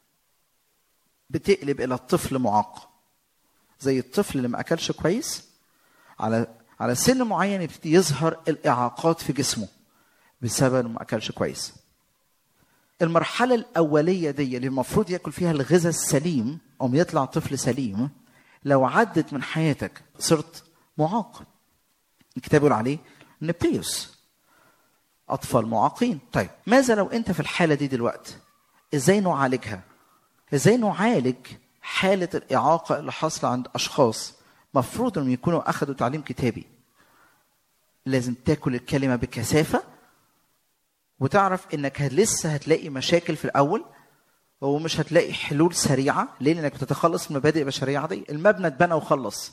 بتقلب إلى الطفل معاق، زي الطفل اللي ما أكلش كويس، على على سن معين يبتدي يظهر الإعاقات في جسمه بسبب إنه ما أكلش كويس. المرحلة الأولية دي اللي المفروض يأكل فيها الغذاء السليم أو يطلع طفل سليم، لو عدت من حياتك صرت معاق. الكتاب يقول عليه نبيوس، أطفال معاقين. طيب ماذا لو أنت في الحالة دي دلوقتي؟ إزاي نعالجها؟ إزاي نعالج حالة الإعاقة اللي حصل عند أشخاص مفروض أنهم يكونوا أخذوا تعليم كتابي؟ لازم تاكل الكلمة بكثافة، وتعرف إنك لسه هتلاقي مشاكل في الأول، ومش هتلاقي حلول سريعة. ليه؟ لأنك بتتخلص من مبادئ بشرية عادية. المبنى اتبنى وخلص،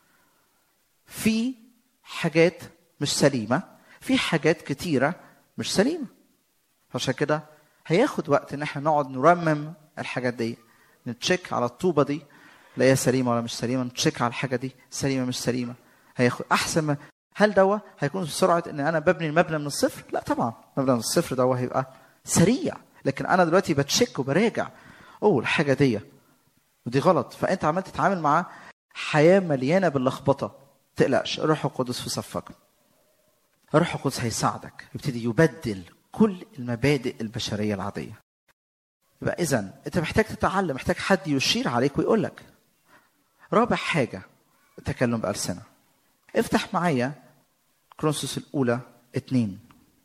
في حاجات مش سليمة، في حاجات كتيرة مش سليمة. عشان كده هياخد وقت ان احنا نقعد نرمم الحاجات دي، نتشيك على الطوبة دي لا هي سليمة ولا مش سليمة، نتشيك على الحاجة دي سليمة مش سليمة. هياخد احسن ما هل دوا هيكون بسرعة ان انا ببني المبنى من الصفر؟ لا طبعا، المبنى من الصفر دوا هيبقى سريع، لكن انا دلوقتي بتشيك وبراجع، اوه الحاجة دي ودي غلط. فانت عمال تتعامل مع حياة مليانة باللخبطة. تقلقش، الروح القدس في صفك. الروح القدس هيساعدك، يبتدي يبدل كل المبادئ البشرية العادية. يبقى إذن أنت محتاج تتعلم، محتاج حد يشير عليك ويقول لك. رابع حاجة، التكلم بألسنة. افتح معايا كورنثوس الأولى اتنين.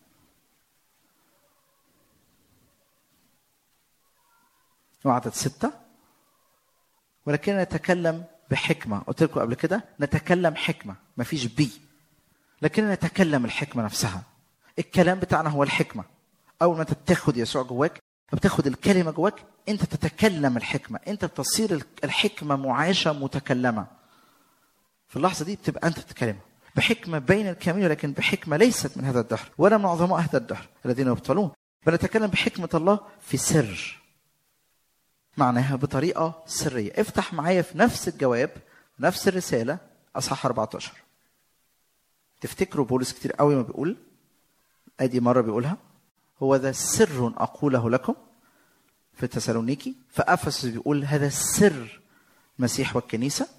وعدد ستة. ولكن نتكلم بحكمة. قلت لكم قبل كده نتكلم حكمة، مفيش بي، لكن نتكلم الحكمة نفسها. الكلام بتاعنا هو الحكمة. أول ما تتاخد يسوع جواك، بتاخد الكلمة جواك، أنت تتكلم الحكمة، أنت بتصير الحكمة معاشة متكلمة. في اللحظة دي بتبقى أنت تتكلم بحكمة بين الكامل، ولكن بحكمة ليست من هذا الدهر ولا من عظماء هذا الدهر الذين يبطلون، بل نتكلم بحكمة الله في سر، معناها بطريقة سرية. افتح معايا في نفس الجواب، نفس الرسالة، أصحاح أربعة عشر. تفتكروا بولس كتير قوي ما بيقول ادي مره بيقولها، هو ذا سر اقوله لكم في تسالونيكي. فافسس بيقول هذا السر المسيح والكنيسه.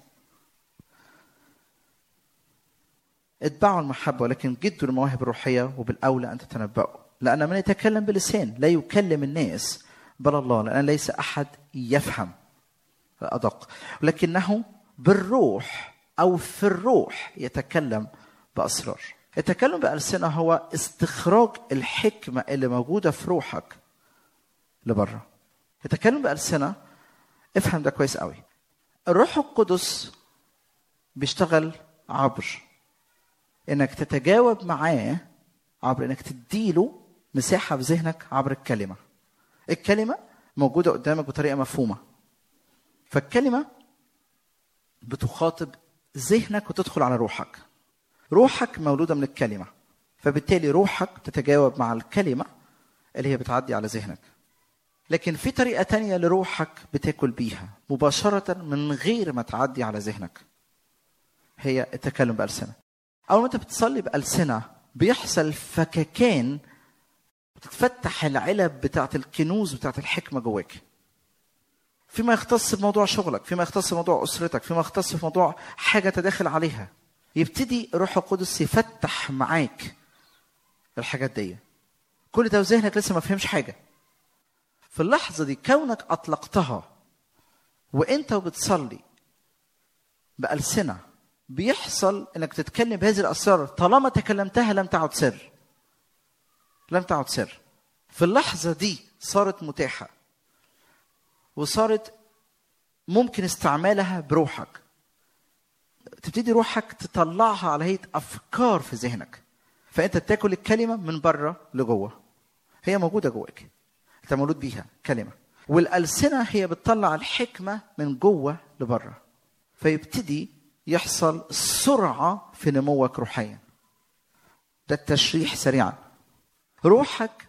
اتبعوا المحبه، ولكن جدوا المواهب الروحيه، وبالاولى ان تتنبؤوا، لان من يتكلم بلسان لا يكلم الناس بل الله، لان ليس احد يفهم ادق، ولكنه بالروح او في الروح يتكلم بأسرار. التكلم بألسنة هو استخراج الحكمة اللي موجودة في روحك لبره. التكلم بألسنة، افهم ده كويس قوي، الروح القدس بيشتغل عبر انك تتجاوب معاه، عبر انك تديله مساحة في ذهنك عبر الكلمة. الكلمة موجودة قدامك بطريقة مفهومة، فالكلمة بتخاطب ذهنك وتدخل على روحك. روحك مولودة من الكلمة، فبالتالي روحك تتجاوب مع الكلمة اللي هي بتعدي على ذهنك. لكن في طريقة تانية لروحك بتاكل بيها مباشرة من غير ما تعدي على ذهنك، هي التكلم بألسنة. أول ما أنت بتصلي بألسنة بيحصل فككان، بتتفتح العلب بتاعت الكنوز بتاعت الحكمة جواك، فيما يختص بموضوع شغلك، فيما يختص بموضوع أسرتك، فيما يختص بموضوع حاجة تداخل عليها. يبتدي روح القدس يفتح معاك الحاجات دي، كل ده وذهنك لسه ما فهمش حاجة. في اللحظة دي كونك أطلقتها وإنت وبتصلي بألسنة، بيحصل إنك تتكلم بهذه الأسرار. طالما تكلمتها لم تعد سر، لم تعد سر. في اللحظة دي صارت متاحة وصارت ممكن استعمالها بروحك. تبتدي روحك تطلعها على هيئة أفكار في ذهنك، فأنت تاكل الكلمة من بره لجوه، هي موجودة جواك، أنت مولود بيها كلمة. والألسنة هي بتطلع الحكمة من جوه لبره، فيبتدي يحصل سرعة في نموك روحيا. ده التشريح سريعا. روحك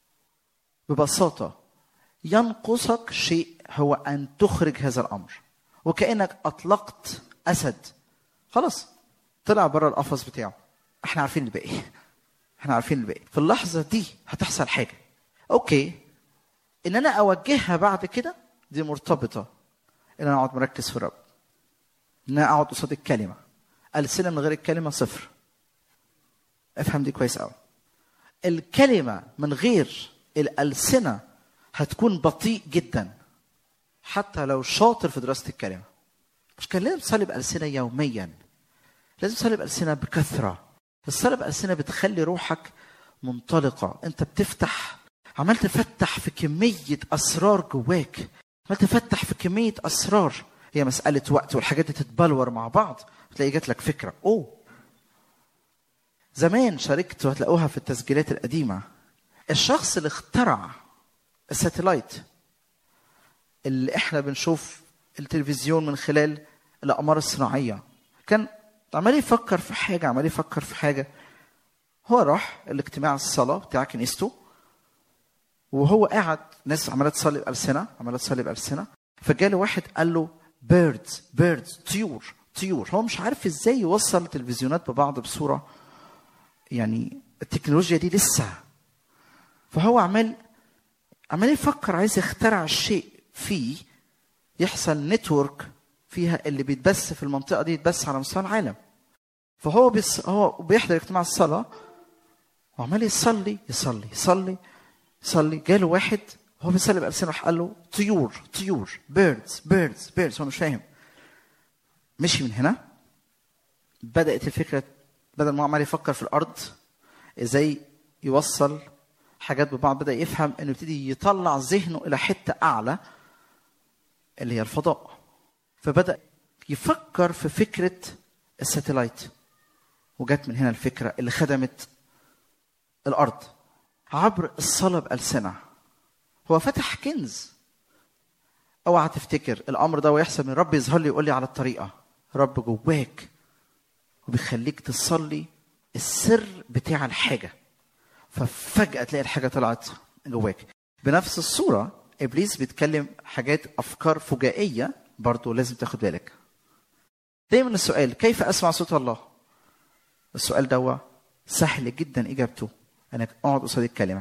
ببساطة ينقصك شيء، هو أن تخرج هذا الأمر، وكأنك أطلقت أسد خلاص طلع بره القفص بتاعه. احنا عارفين الباقي، احنا عارفين الباقي. في اللحظة دي هتحصل حاجة. اوكي، ان انا اوجهها بعد كده دي مرتبطة ان انا اقعد مركز في الرب، ان انا اقعد قصاد الكلمة. ألسنة من غير الكلمة صفر. افهم دي كويس قوي. الكلمة من غير الألسنة هتكون بطيء جدا، حتى لو شاطر في دراسة الكلمة. مش كان لازم تصلي بألسنة يوميا، لازم تصلي بألسنة بكثرة. الصلاة بألسنة بتخلي روحك منطلقة، انت بتفتح، عمال تفتح في كمية أسرار جواك، عمال تفتح في كمية أسرار. هي مسألة وقت والحاجات دي تتبلور مع بعض، تلاقي جات لك فكرة. أوه زمان شاركت وهتلاقوها في التسجيلات القديمة، الشخص اللي اخترع الساتلايت اللي احنا بنشوف التلفزيون من خلال الأقمار الصناعية، كان عمال يفكر في حاجة، عمال يفكر في حاجة. هو راح الاجتماع الصلاة بتاع كنيسته، وهو قاعد ناس عمالة تصلي بألسنة، عمالة تصلي بألسنة، فجاله واحد قال له بيردز بيردز طيور طيور. هو مش عارف ازاي يوصل التلفزيونات ببعض بصورة، يعني التكنولوجيا دي لسه. فهو عمال عمال يفكر، عايز يخترع شيء فيه يحصل نتورك فيها اللي بيتبث في المنطقة دي يتبث على مستوى العالم. فهو بيص... هو بيحضر اجتماع الصلاة وعمال يصلي يصلي يصلي يصلي. جاله واحد هو بيصلي بألسنة، راح قال له طيور طيور بيردز بيردز بيردز. هو مش فاهم. مشي من هنا، بدأت الفكرة، بدل ما عمال يفكر في الأرض ازاي يوصل حاجات ببعض، بدأ يفهم انه يبتدي يطلع ذهنه الى حتة اعلى اللي هي الفضاء. فبدأ يفكر في فكرة الساتلايت، وجات من هنا الفكرة اللي خدمت الأرض عبر الصلاة بألسنة. هو فتح كنز. اوعى تفتكر الأمر ده ويحصل من رب يظهر لي يقول لي على الطريقة. رب جواك وبيخليك تصلي السر بتاع الحاجة، ففجأة تلاقي الحاجة طلعت جواك. بنفس الصورة إبليس بيتكلم حاجات أفكار فجائية، برضو لازم تاخد بالك. دايما السؤال كيف أسمع صوت الله؟ السؤال ده سهل جدا إجابته، أنك أقعد قصاد الكلمة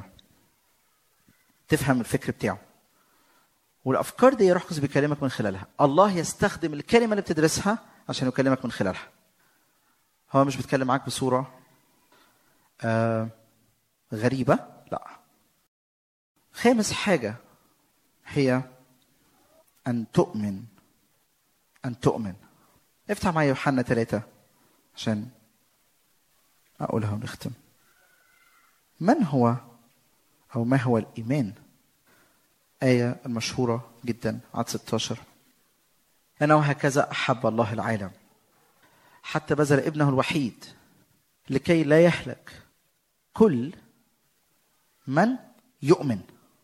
تفهم الفكر بتاعه، والأفكار دي روح القدس بيكلمك من خلالها. الله يستخدم الكلمة اللي بتدرسها عشان يكلمك من خلالها. هو مش بيتكلم معاك بصورة آه غريبة، لا. خامس حاجة هي أن تؤمن. أن تؤمن. افتح معي يوحنا ثلاثة عشان أقولها ونختم. من هو أو ما هو الإيمان؟ آية المشهورة جدا عدد ستة عشر، أنه هكذا أحب الله العالم حتى بذل ابنه الوحيد لكي لا يهلك كل من يؤمن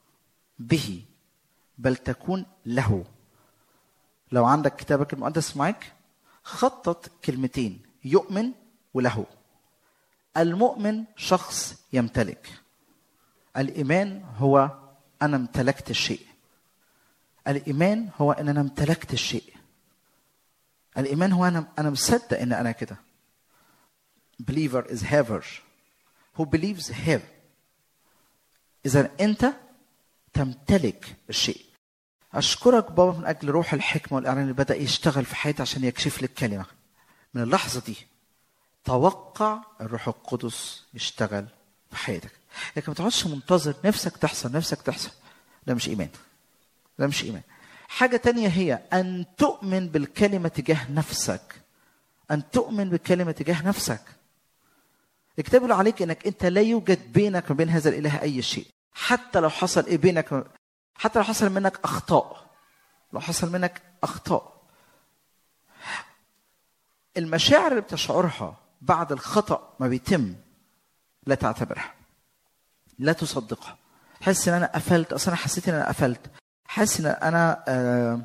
به بل تكون له. لو عندك كتابك المقدس معك خطط كلمتين، يؤمن وله. المؤمن شخص يمتلك، الإيمان هو أنا امتلكت الشيء. الإيمان هو أن أنا امتلكت الشيء. الإيمان هو أنا أنا مصدق أن أنا كده. Believer is haver. Who believes have. إذا أنت تمتلك الشيء. أشكرك بابا من أجل روح الحكمة والإعلان اللي بدأ يشتغل في حياتي عشان يكشف لك كلمة. من اللحظة دي توقع الروح القدس يشتغل في حياتك. لكن ما تقعدش منتظر نفسك تحصل نفسك تحصل. ده مش إيمان. ده مش إيمان. حاجة تانية هي أن تؤمن بالكلمة تجاه نفسك. أن تؤمن بالكلمة تجاه نفسك. الكتاب يقول عليك أنك أنت لا يوجد بينك وبين هذا الإله أي شيء. حتى لو حصل إيه بينك، حتى لو حصل منك أخطاء، لو حصل منك أخطاء، المشاعر اللي بتشعرها بعد الخطأ ما بيتم لا تعتبرها، لا تصدقها. حس ان انا قفلت، اصلا انا حسيت ان انا قفلت، حاسس ان انا آه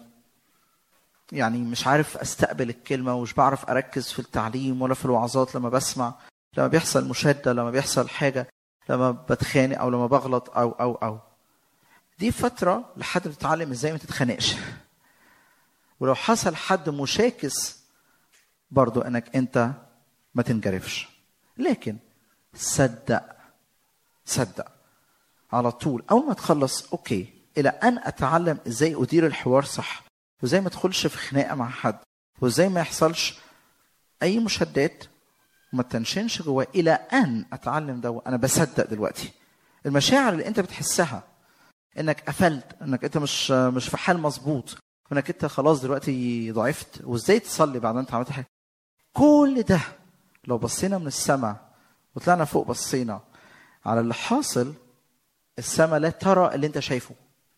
يعني مش عارف استقبل الكلمه ومش بعرف اركز في التعليم ولا في الوعظات. لما بسمع، لما بيحصل مشاده، لما بيحصل حاجه، لما بتخانق او لما بغلط او او او دي فتره لحد ما تتعلم ازاي ما تتخانقش. ولو حصل حد مشاكس برضو انك انت ما تنجرفش. لكن صدق صدق على طول اول ما تخلص اوكي، الى ان اتعلم ازاي ادير الحوار صح، وازاي ما ادخلش في خناقه مع حد، وازاي ما يحصلش اي مشادات وما تنشنش جواه، الى ان اتعلم ده. انا بصدق دلوقتي المشاعر اللي انت بتحسها انك قفلت، انك انت مش مش في حال مظبوط، وانك انت خلاص دلوقتي ضعفت، وازاي تصلي بعد ما انت عملت حاجه. كل ده لو بصينا من السماء وطلعنا فوق بصينا على اللي حاصل، السماء لا ترى اللي انت شايفه،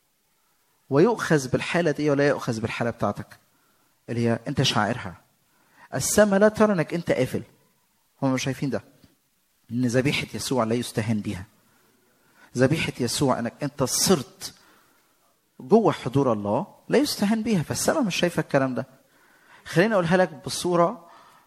ويؤخذ بالحالة دي ولا يؤخذ بالحالة بتاعتك اللي هي انت شاعرها. السماء لا ترى انك انت قافل، هم مش شايفين ده. ان ذبيحة يسوع لا يستهان بيها. ذبيحة يسوع انك انت صرت جوه حضور الله لا يستهان بيها، فالسماء مش شايفة الكلام ده. خليني اقولها لك بصورة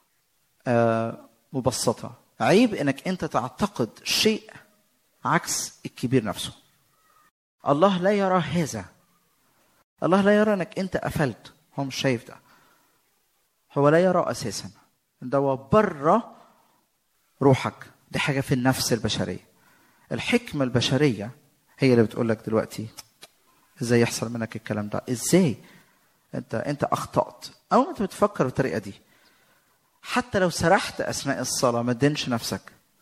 آه مبسطة. عيب انك انت تعتقد شيء عكس الكبير نفسه. الله لا يرى هذا. الله لا يرى انك انت قفلت، هو مش شايف ده. هو لا يرى اساسا ده بره روحك. دي حاجه في النفس البشريه. الحكمه البشريه هي اللي بتقول لك دلوقتي ازاي يحصل منك الكلام ده، ازاي انت انت اخطات. اول ما انت بتفكر بالطريقه دي، حتى لو سرحت اثناء الصلاه ما تدينش نفسك.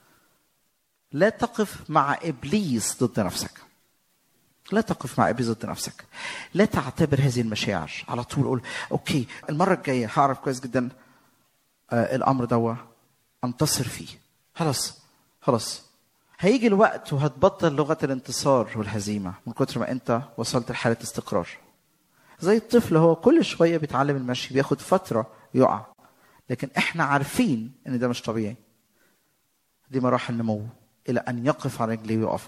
لا تقف مع ابليس ضد نفسك. لا تقف مع ابليس ضد نفسك. لا تعتبر هذه المشاعر. على طول قول اوكي المره الجايه هعرف كويس جدا آه الامر ده انتصر فيه. خلاص خلاص هيجي الوقت وهتبطل لغه الانتصار والهزيمه من كتر ما انت وصلت لحاله استقرار. زي الطفل هو كل شويه بيتعلم المشي، بياخد فتره يقع، لكن احنا عارفين ان ده مش طبيعي. دي مراحل نمو الى ان يقف على رجليه ويقف.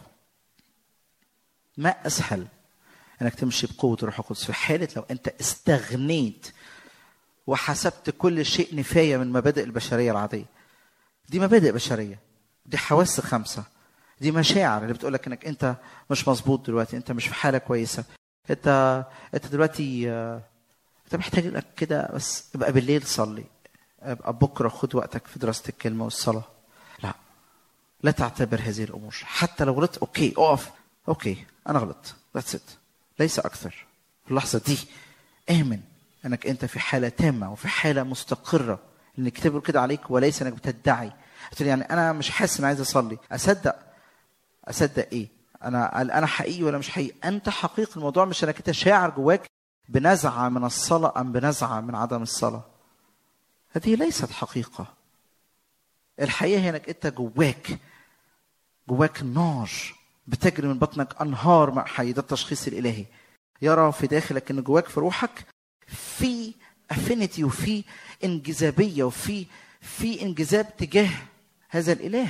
ما اسهل انك تمشي بقوه الروح القدس في حاله لو انت استغنيت وحسبت كل شيء نفايه من مبادئ البشريه العاديه. دي مبادئ بشريه، دي حواس خمسه، دي مشاعر اللي بتقولك انك انت مش مظبوط دلوقتي، انت مش في حاله كويسه، انت انت دلوقتي انت محتاج لك كده بس ابقى بالليل صلي، ابقى بكره خد وقتك في دراسه الكلمه والصلاه. لا لا تعتبر هذه الامور. حتى لو غلطت اوكي اقف، اوكي انا غلطت، ذاتس ات، ليس اكثر. في اللحظه دي امن انك انت في حاله تامه وفي حاله مستقره، اللي الكتاب بيقول كده عليك، وليس انك بتدعي. قلت يعني انا مش حاسس اني عايز اصلي. اصدق اصدق ايه؟ انا انا حقيقي ولا مش حقيقي؟ انت حقيقي. الموضوع مش انك انت شاعر جواك بنزعه من الصلاه ام بنزعه من عدم الصلاه. هذه ليست حقيقه. الحقيقه هي انك انت جواك جواك نار بتجري من بطنك انهار ماء حي. ده التشخيص الالهي. يرى في داخلك ان جواك في روحك في افينيتي وفي انجذابيه وفي في انجذاب تجاه هذا الاله.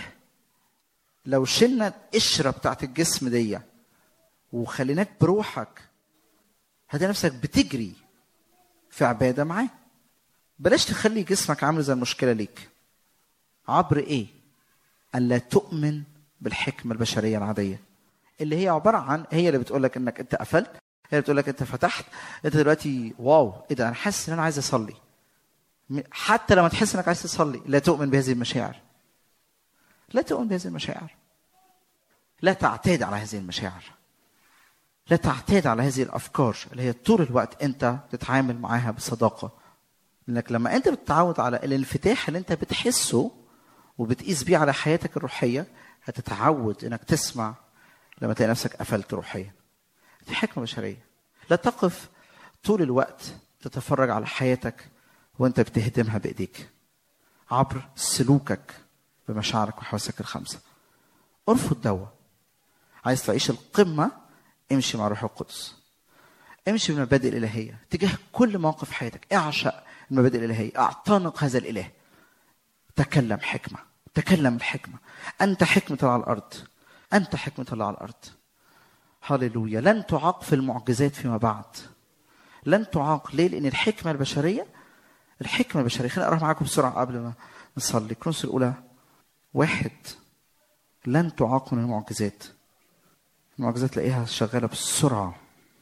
لو شلنا القشره بتاعت الجسم دي وخليناك بروحك، هتلاقي نفسك بتجري في عباده معاه. بلاش تخلي جسمك عامل زي المشكله ليك. عبر ايه؟ ألا تؤمن بالحكمة البشرية العادية. اللي هي عباره عن هي اللي بتقول لك انك انت قفلت، هي اللي بتقول لك انت فتحت، انت دلوقتي واو ايه ده انا حاسس ان انا عايز اصلي. حتى لما تحس انك عايز تصلي لا تؤمن بهذه المشاعر، لا تؤمن بهذه المشاعر، لا تعتاد على هذه المشاعر، لا تعتاد على هذه الافكار اللي هي طول الوقت انت تتعامل معاها بصداقه. لانك لما انت بتتعود على الانفتاح اللي انت بتحسه وبتقيس بيه على حياتك الروحيه، هتتعود انك تسمع لما تلاقي نفسك قفلت روحيا. دي حكمه بشريه. لا تقف طول الوقت تتفرج على حياتك وانت بتهدمها بايديك عبر سلوكك بمشاعرك وحواسك الخمسه. ارفض دوا. عايز تعيش القمه، امشي مع روح القدس، امشي بالمبادئ الالهيه تجاه كل موقف حياتك. اعشق المبادئ الالهيه، اعتنق هذا الاله. تكلم حكمه، تكلم الحكمه. انت حكمه الله على الارض، انت حكمه الله على الارض. هاليلويا. لن تعاق في المعجزات فيما بعد، لن تعاق. ليه؟ لان الحكمه البشريه، الحكمه البشريه خليني اقراها معاكم بسرعه قبل ما نصلي. كورنثوس الاولى واحد، لن تعاق من المعجزات. المعجزات تلاقيها شغاله بسرعه.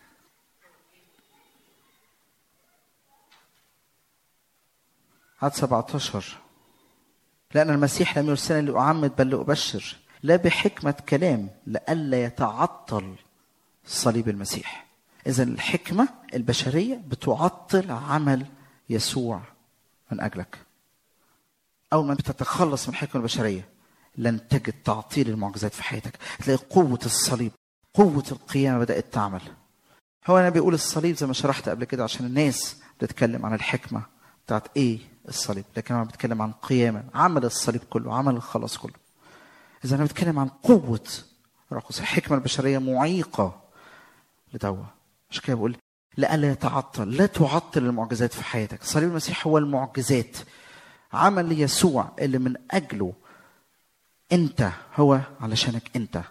عدد سبعة عشر، لأن المسيح لم يرسلني لأعمد بل لأبشر، لا بحكمة كلام لئلا يتعطل صليب المسيح. إذن الحكمة البشرية بتعطل عمل يسوع من أجلك. أول ما بتتخلص من الحكمة البشرية لن تجد تعطيل المعجزات في حياتك. تلاقي قوة الصليب، قوة القيامة بدأت تعمل. هو أنا بيقول الصليب زي ما شرحت قبل كده عشان الناس بتتكلم عن الحكمة بتاعت إيه الصليب، لكن أنا بتكلم عن قيامة، عمل الصليب كله، عمل الخلاص كله. إذا أنا بتكلم عن قوة رقص الحكمة البشرية معيقة لدوا. عشان كده بقول لألا يتعطل، لا تعطل المعجزات في حياتك. صليب المسيح هو المعجزات، عمل يسوع اللي من أجله أنت، هو علشانك أنت.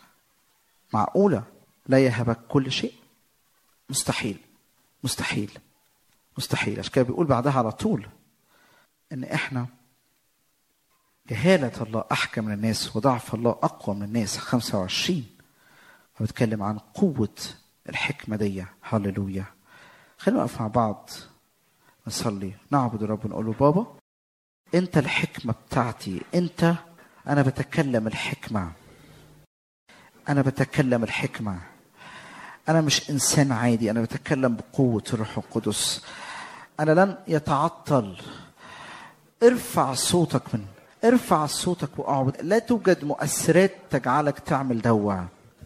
معقولة لا يهبك كل شيء؟ مستحيل مستحيل مستحيل. عشان كده بيقول بعدها على طول ان احنا جهالة الله احكم من الناس وضعف الله اقوى من الناس. خمسة وعشرين بتكلم عن قوة الحكمة دي. هاليلويا. خلينا نقف مع بعض نصلي نعبد الرب ونقول له بابا انت الحكمة بتاعتي، انت. انا بتكلم الحكمة، انا بتكلم الحكمة. أنا مش إنسان عادي، أنا بتكلم بقوة الروح القدس. أنا لن يتعطل. ارفع صوتك من ارفع صوتك وأعبد. لا توجد مؤثرات تجعلك تعمل دوا.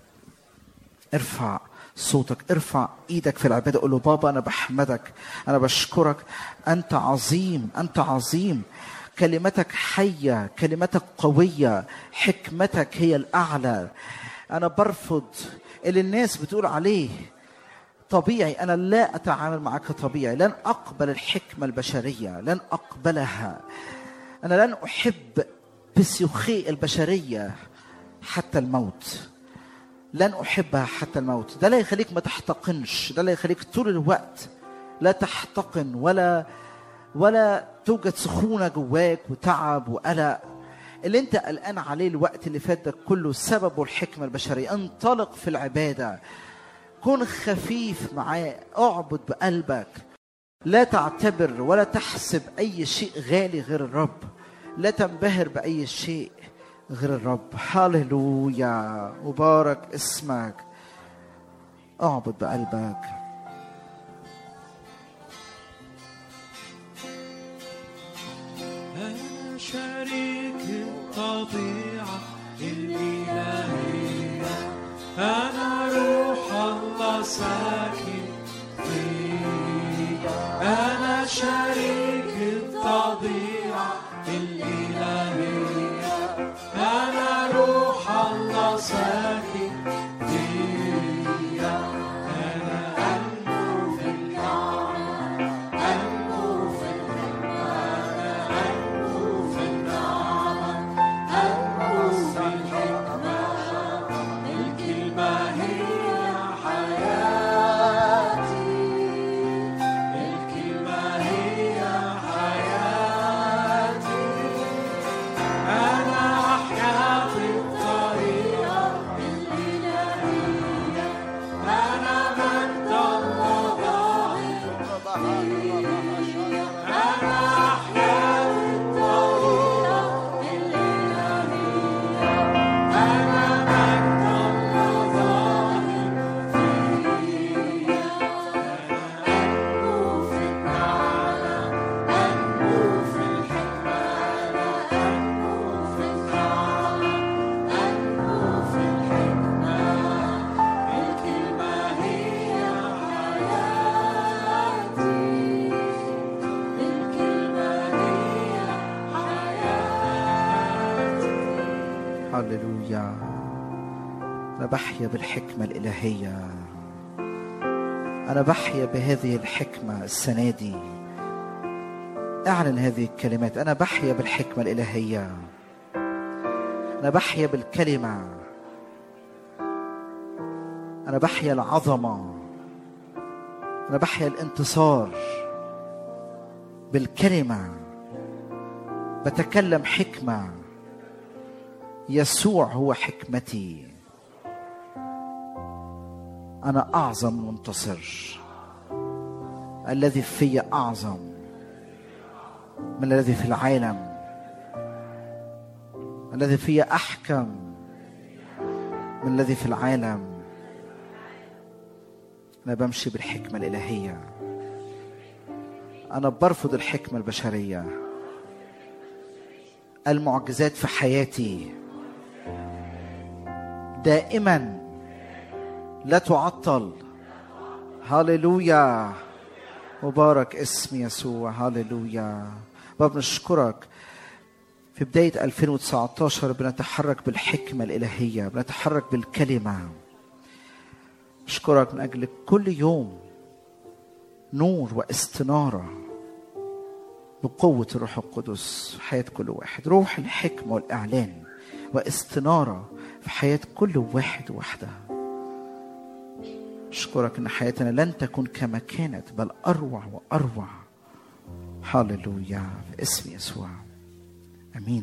ارفع صوتك، ارفع إيدك في العبادة. قول له بابا أنا بحمدك، أنا بشكرك، أنت عظيم، أنت عظيم. كلمتك حية، كلمتك قوية، حكمتك هي الأعلى. أنا برفض اللي الناس بتقول عليه طبيعي. أنا لا أتعامل معك طبيعي. لن أقبل الحكمة البشرية، لن أقبلها. أنا لن أحب بسيوخي البشرية حتى الموت، لن أحبها حتى الموت. ده لا يخليك ما تحتقنش، ده لا يخليك طول الوقت لا تحتقن ولا ولا توجد سخونة جواك وتعب وقلق. اللي انت قلقان عليه الوقت اللي فات ده كله سببه الحكمة البشرية. انطلق في العبادة، كن خفيف معاه، اعبد بقلبك. لا تعتبر ولا تحسب أي شيء غالي غير الرب، لا تنبهر بأي شيء غير الرب. هاليلويا، مبارك اسمك. اعبد بقلبك. أنا شريك الطبيعة الإلهية، أنا روح الله ساكن فيك. أنا شريك الطبيعة الإلهية، أنا روح الله ساكن فيك. أنا أنمو في النعمة، أنمو في الحكمة، أنا أنمو في النعمة، أنمو في الحكمة. الكلمة هي حياتي، الكلمة هي هللويا. أنا بحيا بالحكمة الإلهية. أنا بحيا بهذه الحكمة السنة دي. اعلن هذه الكلمات. أنا بحيا بالحكمة الإلهية. أنا بحيا بالكلمة. أنا بحيا العظمة. أنا بحيا الانتصار بالكلمة. بتكلم حكمة. يسوع هو حكمتي. أنا أعظم منتصر. الذي في أعظم من الذي في العالم. الذي في أحكم من الذي في العالم. أنا بمشي بالحكمة الإلهية. أنا برفض الحكمة البشرية. المعجزات في حياتي دائما لا تعطل. هاليلويا. مبارك اسم يسوع. هاليلويا. بابا نشكرك في بداية ألفين وتسعة عشر بنتحرك بالحكمة الإلهية. بنتحرك بالكلمة. نشكرك من أجل كل يوم نور واستنارة بقوة الروح القدس في حياة كل واحد. روح الحكمة والإعلان واستنارة في حياة كل واحد وواحدة. أشكرك إن حياتنا لن تكون كما كانت بل أروع وأروع. هاليلويا في اسم يسوع. أمين.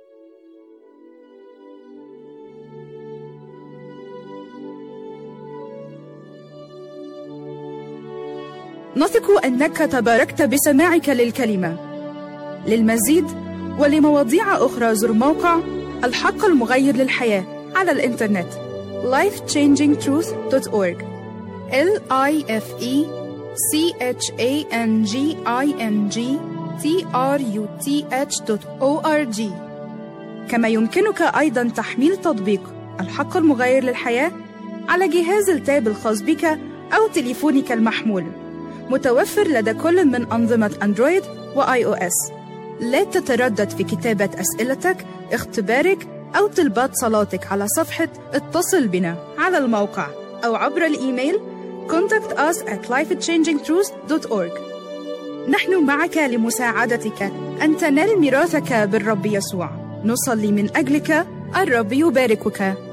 نثق أنك تباركت بسماعك للكلمة. للمزيد ولمواضيع أخرى زر موقع الحق المغير للحياة على الإنترنت life changing truth dot org. L I F E C H A N G I N G T R U T H dot org. كما يمكنك أيضا تحميل تطبيق الحق المغير للحياة على جهاز التاب الخاص بك أو تليفونك المحمول، متوفر لدى كل من أنظمة أندرويد وآي أو إس. لا تتردد في كتابة أسئلتك، اختبارك أو طلبات صلاتك على صفحة اتصل بنا على الموقع أو عبر الإيميل contact us at life changing truth dot org. نحن معك لمساعدتك أن تنال ميراثك بالرب يسوع. نصلي من أجلك. الرب يباركك.